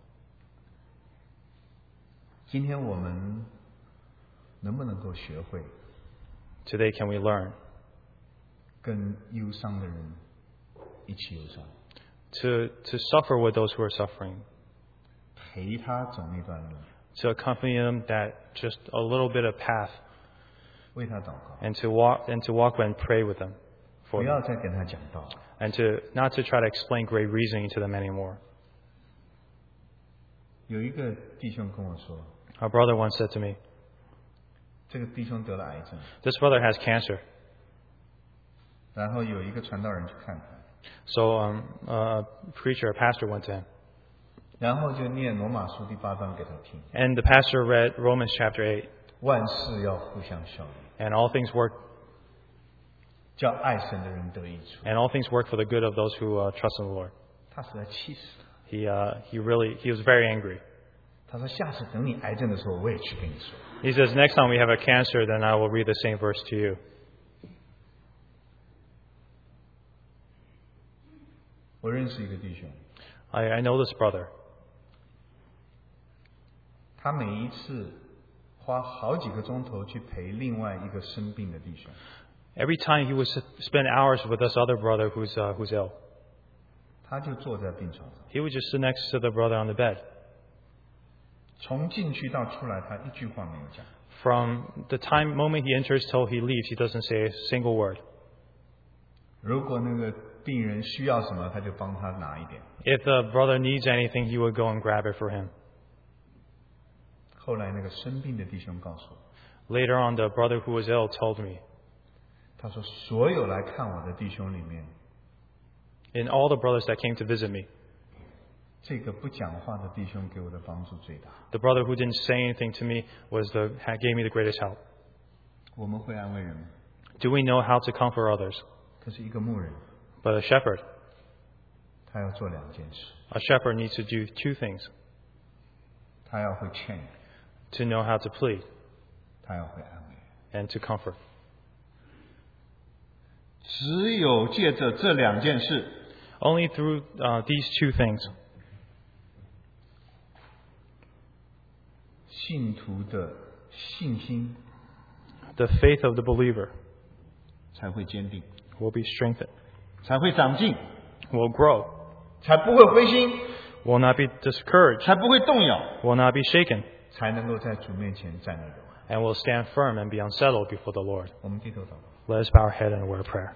Speaker 1: 今天我们能不能够学会
Speaker 2: Today, can we learn
Speaker 1: 跟忧伤的人一起忧伤，
Speaker 2: to, to suffer with those who are suffering,
Speaker 1: 陪他走那段路，
Speaker 2: to accompany them that just a little bit of path,
Speaker 1: 为他祷告，
Speaker 2: and to walk and to walk and pray with them
Speaker 1: 不
Speaker 2: for
Speaker 1: 要
Speaker 2: them,
Speaker 1: 再跟他讲道。
Speaker 2: and to not to try to explain great reasoning to them anymore.
Speaker 1: 有一个弟兄跟我说，
Speaker 2: A brother once said to me,
Speaker 1: 这个弟兄得了癌症，
Speaker 2: "This brother has cancer."
Speaker 1: 然后有一个传道人去看他，
Speaker 2: So um, a preacher, a pastor went to him,
Speaker 1: 然后就念罗马书第八章给他听，
Speaker 2: and the pastor read Romans chapter eight,
Speaker 1: 万事要互相效力，
Speaker 2: and all things work
Speaker 1: 叫爱神的人得益处。
Speaker 2: and all things work for the good of those who uh, trust in the Lord.
Speaker 1: 他实在气死了。
Speaker 2: He uh, he really he was very angry.
Speaker 1: 他说：“下次等你癌症的时候，我也去跟你说。
Speaker 2: He says, "Next time we have a cancer, then I will read the same verse to you." ”
Speaker 1: 我认识一个弟兄，
Speaker 2: I, I know this brother.
Speaker 1: 他每一次花好几个钟头去陪另外一个生病的弟兄，
Speaker 2: Every time he would s- spend hours with this other brother who's uh, who's ill,
Speaker 1: 他就坐在病床上，
Speaker 2: he would just sit next to the brother on the bed.
Speaker 1: 从进去到出来，他一句话没有讲。
Speaker 2: From the time moment he enters till he leaves, he doesn't say a single word.
Speaker 1: 如果那个病人需要什么，他就帮他拿一点。
Speaker 2: If the brother needs anything, he would go and grab it for him.
Speaker 1: 后来那个生病的弟兄告诉我，
Speaker 2: Later on, the brother who was ill told me,
Speaker 1: 他说所有来看我的弟兄里面，
Speaker 2: in all the brothers that came to visit me,
Speaker 1: 这个不讲话的弟兄给我的帮助最大。
Speaker 2: the brother who didn't say anything to me was the ha- gave me the greatest help.
Speaker 1: 我们会安慰人吗？
Speaker 2: Do we know how to comfort others?
Speaker 1: 可是一个牧人，
Speaker 2: But a shepherd,
Speaker 1: 他要做两件事，
Speaker 2: a shepherd needs to do two things:
Speaker 1: 他要会劝，
Speaker 2: to know how to plead
Speaker 1: 他要会安慰。
Speaker 2: and to comfort.
Speaker 1: 只有借着这两件事，
Speaker 2: Only through uh, these two things,
Speaker 1: 信徒的信心
Speaker 2: the faith of the believer
Speaker 1: 才会坚定，
Speaker 2: will be strengthened,
Speaker 1: 才会长进，
Speaker 2: will grow,
Speaker 1: 才不会灰心，
Speaker 2: will not be discouraged,
Speaker 1: 才不会动摇，
Speaker 2: will not be shaken,
Speaker 1: 才能够在主面前站立得稳。
Speaker 2: and will stand firm and be unsettled before the Lord.
Speaker 1: 我们低头祷告。
Speaker 2: Let us bow our head and word a prayer.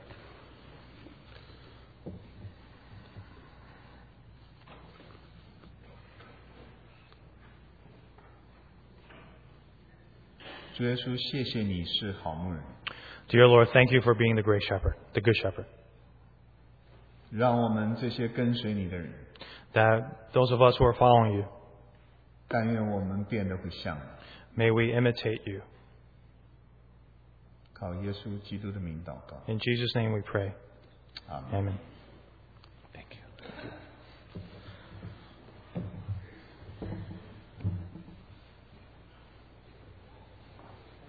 Speaker 1: 主耶稣，谢谢你是好牧人，
Speaker 2: Dear Lord, thank you for being the great shepherd, the good shepherd,
Speaker 1: 让我们这些跟随你的人，
Speaker 2: that those of us who are following you,
Speaker 1: 但愿我们变得不像你。
Speaker 2: may we imitate you.
Speaker 1: 靠耶稣基督的名祷告，
Speaker 2: In Jesus' name we pray.
Speaker 1: 阿门。
Speaker 2: Amen.